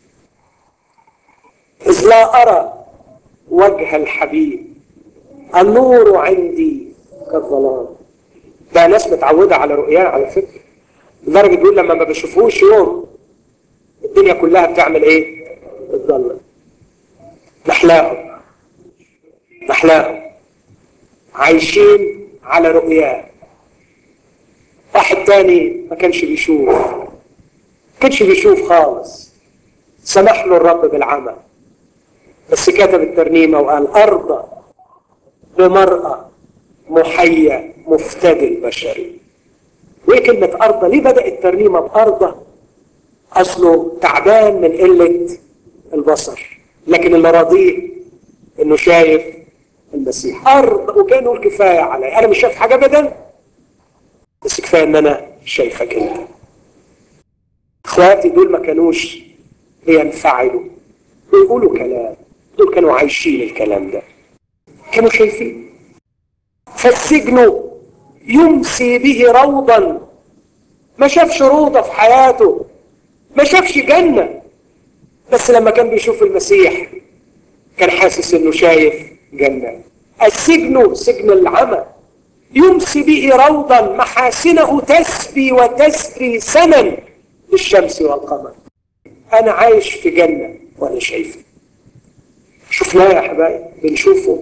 A: إذ لا أرى وجه الحبيب النور عندي كالظلام. ده ناس متعودة على رؤياه على فكرة، لدرجة يقول لما ما بشوفوش يوم الدنيا كلها بتعمل ايه؟ بتضلم. محلاهم عايشين على رؤياه. واحد تاني ما كانش بيشوف خالص، سمح له الرب بالعمى، بس كتب الترنيمة وقال أرضى بمرأة محية مفتدي البشري. وايه كلمة أرضى؟ ليه بدأ الترنيمة بأرضى؟ أصله تعبان من قلة البصر، لكن اللي راضيه إنه شايف المسيح. أرض وكان يقول كفاية علي، أنا مش شايف حاجة أبدا، بس كفاية إن أنا شايفك أنت. إخواتي دول ما كانوش بينفعلوا ويقولوا كلام، دول كانوا عايشين الكلام ده، كانوا شايفين. فالسجن يمسي به روضا، ما شافش روضة في حياته، ما شافش جنة، بس لما كان بيشوف المسيح كان حاسس انه شايف جنة. السجن سجن العمى يمسي به روضا، محاسنه تسبي وتسري سنا للشمس والقمر. انا عايش في جنة وانا شايفه. شفناه يا حبايب، بنشوفه.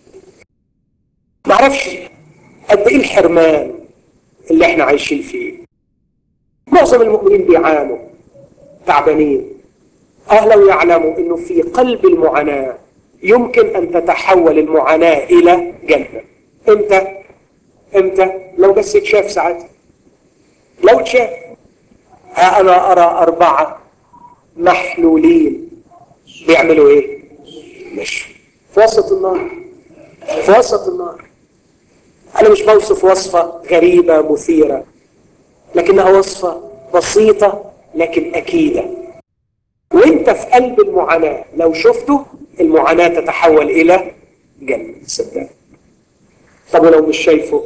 A: معرفش قد ايه الحرمان اللي احنا عايشين فيه. معظم المؤمنين بيعانوا، تعبانين. لو يعلموا انه في قلب المعاناة يمكن ان تتحول المعاناة الى جنة. امتى؟ لو بس اتشاف ساعتها، لو اتشاف. انا ارى 4 محلولين بيعملوا ايه؟ مش في وسط النار. انا مش بوصف وصفة غريبة مثيرة، لكنها وصفة بسيطة لكن اكيدة. وانت في قلب المعاناة لو شفته المعاناة تتحول الى جنة، صدق. طب ولو مش شايفه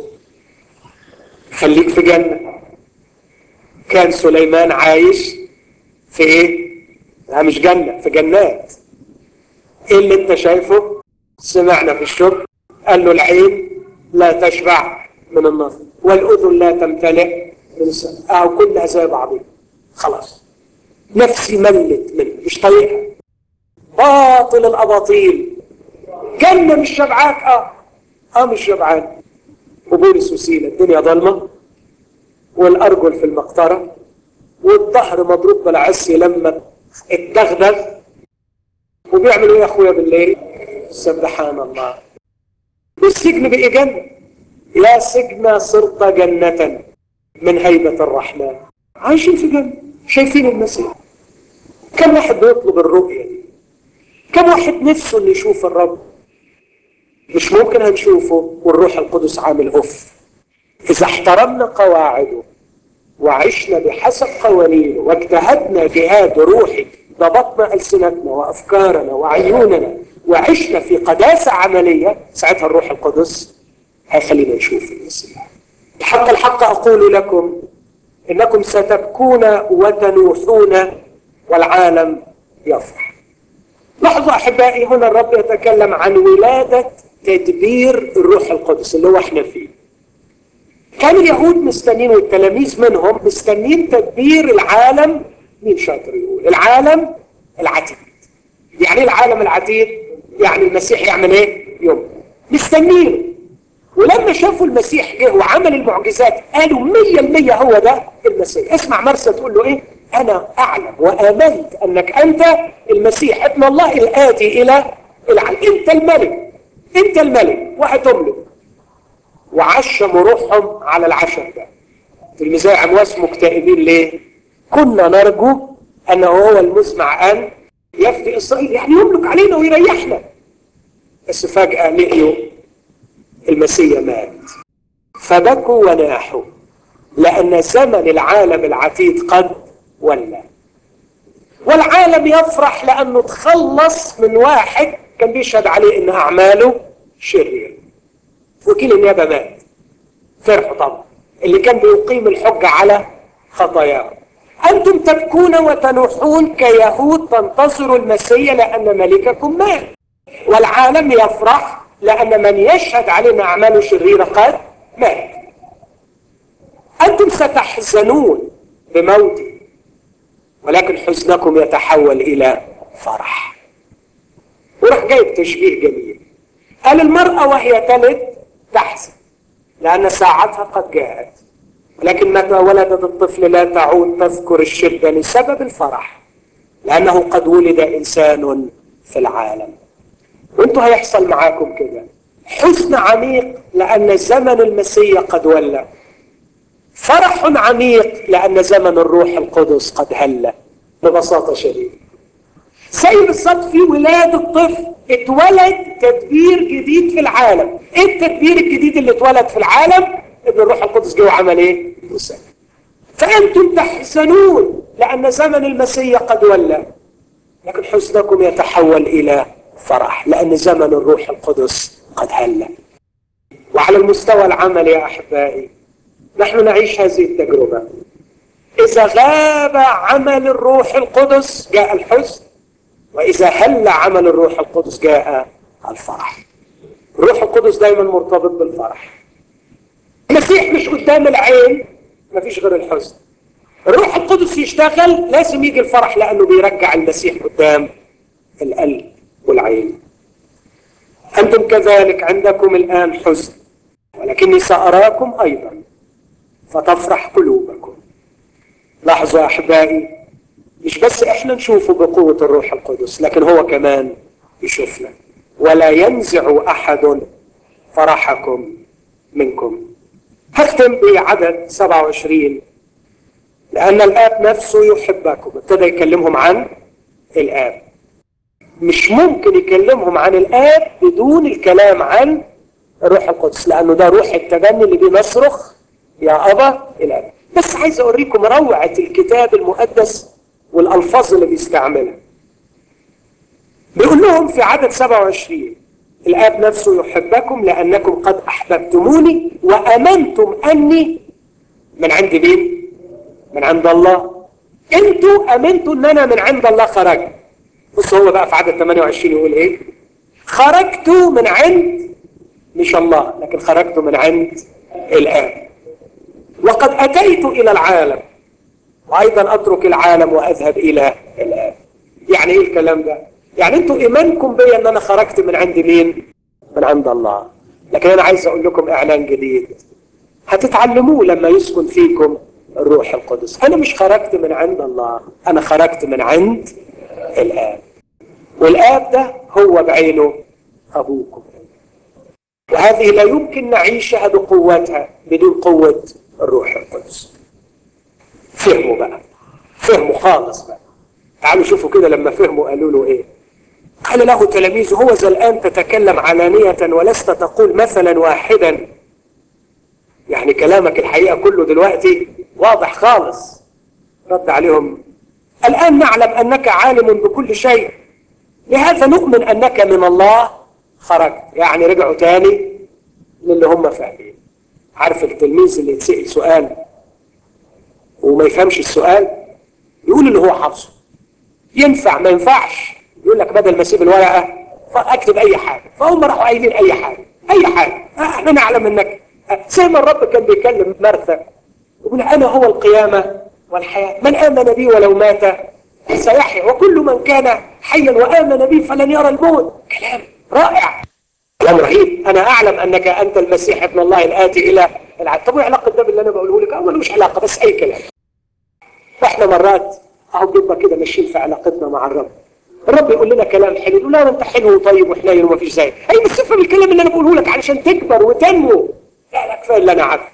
A: خليك في جنة. كان سليمان عايش في ايه؟ مش جنة، في جنات. ايه اللي انت شايفه؟ سمعنا في الشرب قال له العين لا تشبع من النظر والاذن لا تمتلئ من السمع، او كلها زي بعضها. خلاص نفسي ملت منه، مش طايقها. باطل الاباطيل. جنة مش شبعاك، مش شبعان. وبولس وسيلة الدنيا ضلمة والارجل في المقطرة والظهر مضروب بالعصي لما اتدغدغ. وبيعملوا ايه يا اخويا بالليل؟ سبحان الله. والسجن بقي جنة. يا سجن صرت جنة من هيبة الرحمن. عايشين في جنة، شايفين المسيح. كم واحد بيطلب الرؤية دي؟ كم واحد نفسه اللي يشوف الرب؟ مش ممكن هنشوفه والروح القدس عامل إذا احترمنا قواعده وعشنا بحسب قوانينه واجتهدنا جهاد روحي، ضبطنا ألسنتنا وأفكارنا وعيوننا وعشنا في قداسة عملية، ساعتها الروح القدس هيخلينا نشوف المسيح. الحق أقول لكم إنكم ستبكون وتنوحون والعالم يفرح. لاحظوا أحبائي، هنا الرب يتكلم عن ولادة تدبير الروح القدس اللي هو احنا فيه. كان اليهود مستنين والتلاميذ منهم مستنين تدبير العالم. مين شاطر يقول؟ العالم العتيد. يعني العالم العتيد يعني المسيح يعمل ايه؟ يوم مستنينه. ولما شافوا المسيح جه وعمل المعجزات قالوا 100% هو ده المسيح. اسمع مرسى تقول له ايه؟ انا اعلم وامنت انك انت المسيح ابن الله الاتي الى العالم. انت الملك وهتملك. وعشموا روحهم على العشم ده. تلميذي عمواس مكتئبين ليه؟ كنا نرجو انه هو المسمع ان يفدي اسرائيل، يعني يملك علينا ويريحنا. بس فجأة لقيوا المسيح مات، فبكوا وناحوا لأن زمن العالم العتيد قد ولى. والعالم يفرح لأنه تخلص من واحد كان بيشهد عليه إن أعماله شرير. وكيل النيابة مات، فرحوا طبعا. اللي كان بيقيم الحجة على خطاياهم. أنتم تبكون وتنوحون كيهود تنتظروا المسيح لأن ملككم مات، والعالم يفرح لأن من يشهد علينا أعماله شريرة قد مات. أنتم ستحزنون بموتي، ولكن حزنكم يتحول إلى فرح. وراح جايب تشبيه جميل، قال المرأة وهي تلد تحزن لأن ساعتها قد جاءت، ولكن متى ولدت الطفل لا تعود تذكر الشدة لسبب الفرح لأنه قد ولد إنسان في العالم. وانتوا هيحصل معاكم كده، حزن عميق لأن زمن المسيح قد ولى، فرح عميق لأن زمن الروح القدس قد هل. ببساطة شديدة زي بالظبط في ولادة الطفل، اتولد تدبير جديد في العالم. ايه التدبير الجديد اللي اتولد في العالم؟ ان الروح القدس جه وعمل ايه؟ مسك. فانتم تحزنون لان زمن المسيح قد ولى، لكن حزنكم يتحول الى فرح لان زمن الروح القدس قد هل. وعلى المستوى العملي يا احبائي نحن نعيش هذه التجربة. اذا غاب عمل الروح القدس جاء الحزن، وإذا هل عمل الروح القدس جاء الفرح. الروح القدس دايما مرتبط بالفرح. المسيح مش قدام العين، مفيش غير الحزن. الروح القدس يشتغل لازم يجي الفرح لأنه بيرجع المسيح قدام القلب والعين. أنتم كذلك عندكم الآن حزن، ولكني سأراكم أيضا فتفرح قلوبكم. لاحظوا يا أحبائي، مش بس احنا نشوفه بقوة الروح القدس، لكن هو كمان يشوفنا. ولا ينزع احد فرحكم منكم. هختم بعدد 27 لان الاب نفسه يحبكم. ابتدى يكلمهم عن الاب. مش ممكن يكلمهم عن الاب بدون الكلام عن الروح القدس، لانه ده روح التبني اللي بيصرخ يا ابا الاب. بس عايز اوريكم روعة الكتاب المقدس والألفاظ اللي بيستعملها. بيقول لهم في عدد 27 الآب نفسه يحبكم لأنكم قد أحببتموني وأمنتم أني من عند مين؟ من عند الله. أنتوا أمنتوا أن أنا من عند الله خرجت. بص هو بقى في عدد 28 يقول إيه؟ خرجت من عند مش الله، لكن خرجت من عند الآب، وقد أتيت إلى العالم وأيضا أترك العالم وأذهب إلى الآب. يعني إيه الكلام ده؟ يعني أنتوا إيمانكم بي أن أنا خرجت من عند مين؟ من عند الله. لكن أنا عايز أقول لكم إعلان جديد هتتعلموه لما يسكن فيكم الروح القدس. أنا مش خرجت من عند الله، أنا خرجت من عند الآب، والآب ده هو بعينه أبوكم. وهذه لا يمكن نعيشها بقوتها بدون قوة الروح القدس. فهموا بقى، فهموا خالص بقى. تعالوا شوفوا كده لما فهموا قالوا له ايه. قال له تلاميذه هو ذا الآن تتكلم علانية ولست تقول مثلا واحدا. يعني كلامك الحقيقة كله دلوقتي واضح خالص. رد عليهم الآن نعلم أنك عالم بكل شيء، لهذا نؤمن أنك من الله خرجت. يعني رجعوا تاني للي هم فاهمين. عارف التلميذ اللي يتسأل سؤال وما يفهمش السؤال يقول اللي هو حافظه، ينفع ما ينفعش، يقول لك بدل ما اسيب الورقه فاكتب اي حاجه. فهم راحوا قايلين اي حاجه اي حاجه. احنا نعلم انك زي ما الرب كان بيكلم مرثا يقول انا هو القيامه والحياه، من امن بي ولو مات سيحيا، وكل من كان حيا وامن بي فلن يرى الموت. كلام رائع، كلام رهيب. انا اعلم انك انت المسيح ابن الله الاتي الى العالم. طب وايه علاقه ده باللي انا بقوله لك؟ ملوش علاقه، بس اي كلام. فاحنا مرات اهو بنبقى كده ماشيين في علاقتنا مع الرب. الرب يقول لنا كلام حلو، يقول لا انت حلو وطيب وحنين وما فيش زيك. اي بس افهم الكلام اللي انا بقوله لك علشان تكبر وتنمو. لا لا كفايه اللي انا عارفه.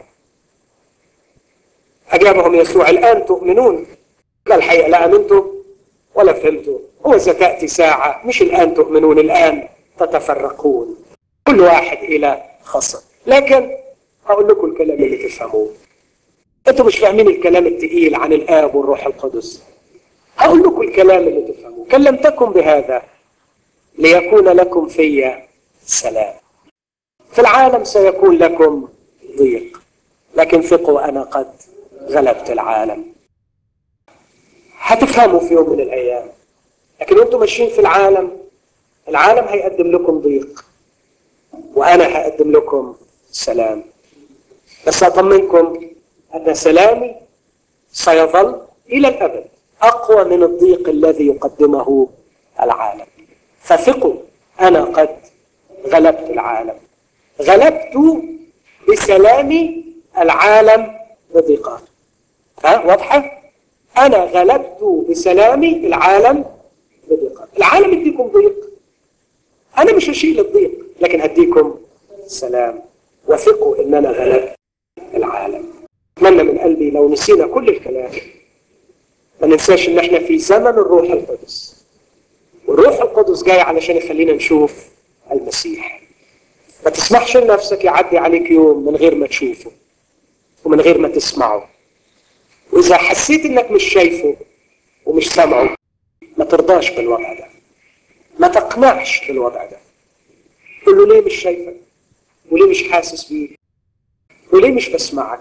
A: اجابهم يسوع الان تؤمنون؟ قال الحقيقه لا امنتم ولا فهمتم. هو ستاتي ساعه مش الان تؤمنون، الان تتفرقون كل واحد الى خاصه. لكن هقول لكم الكلام اللي تفهموه. انتوا مش فاهمين الكلام الثقيل عن الاب والروح القدس. هقول لكم الكلام اللي تفهموه. كلمتكم بهذا ليكون لكم في سلام. في العالم سيكون لكم ضيق، لكن ثقوا أنا قد غلبت العالم. هتفهموا في يوم من الأيام، لكن وانتم ماشيين في العالم هيقدم لكم ضيق، وأنا هقدم لكم سلام. بس أطمنكم أن سلامي سيظل إلى الأبد أقوى من الضيق الذي يقدمه العالم. فثقوا أنا قد غلبت العالم، غلبت بسلامي العالم بضيقاته. واضحة؟ أنا غلبت بسلامي العالم بضيقاته. العالم يديكم ضيق، أنا مش هشيل الضيق، لكن هديكم سلام. وثقوا إن أنا غلبت العالم. أتمنى من قلبي لو نسينا كل الكلام ما ننساش إن احنا في زمن الروح القدس، والروح القدس جاي علشان يخلينا نشوف المسيح. ما تسمحش لنفسك يعدي عليك يوم من غير ما تشوفه ومن غير ما تسمعه. وإذا حسيت إنك مش شايفه ومش سامعه، ما ترضاش بالوضع ده، ما تقنعش بالوضع ده. قل له ليه مش شايفك، وليه مش حاسس بيك، وليه مش بسمعك.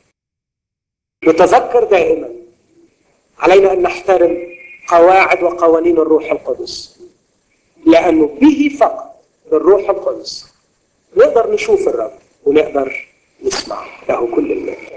A: نتذكر دائما علينا أن نحترم قواعد وقوانين الروح القدس، لأنه به فقط بالروح القدس نقدر نشوف الرب ونقدر نسمع. له كل المجد.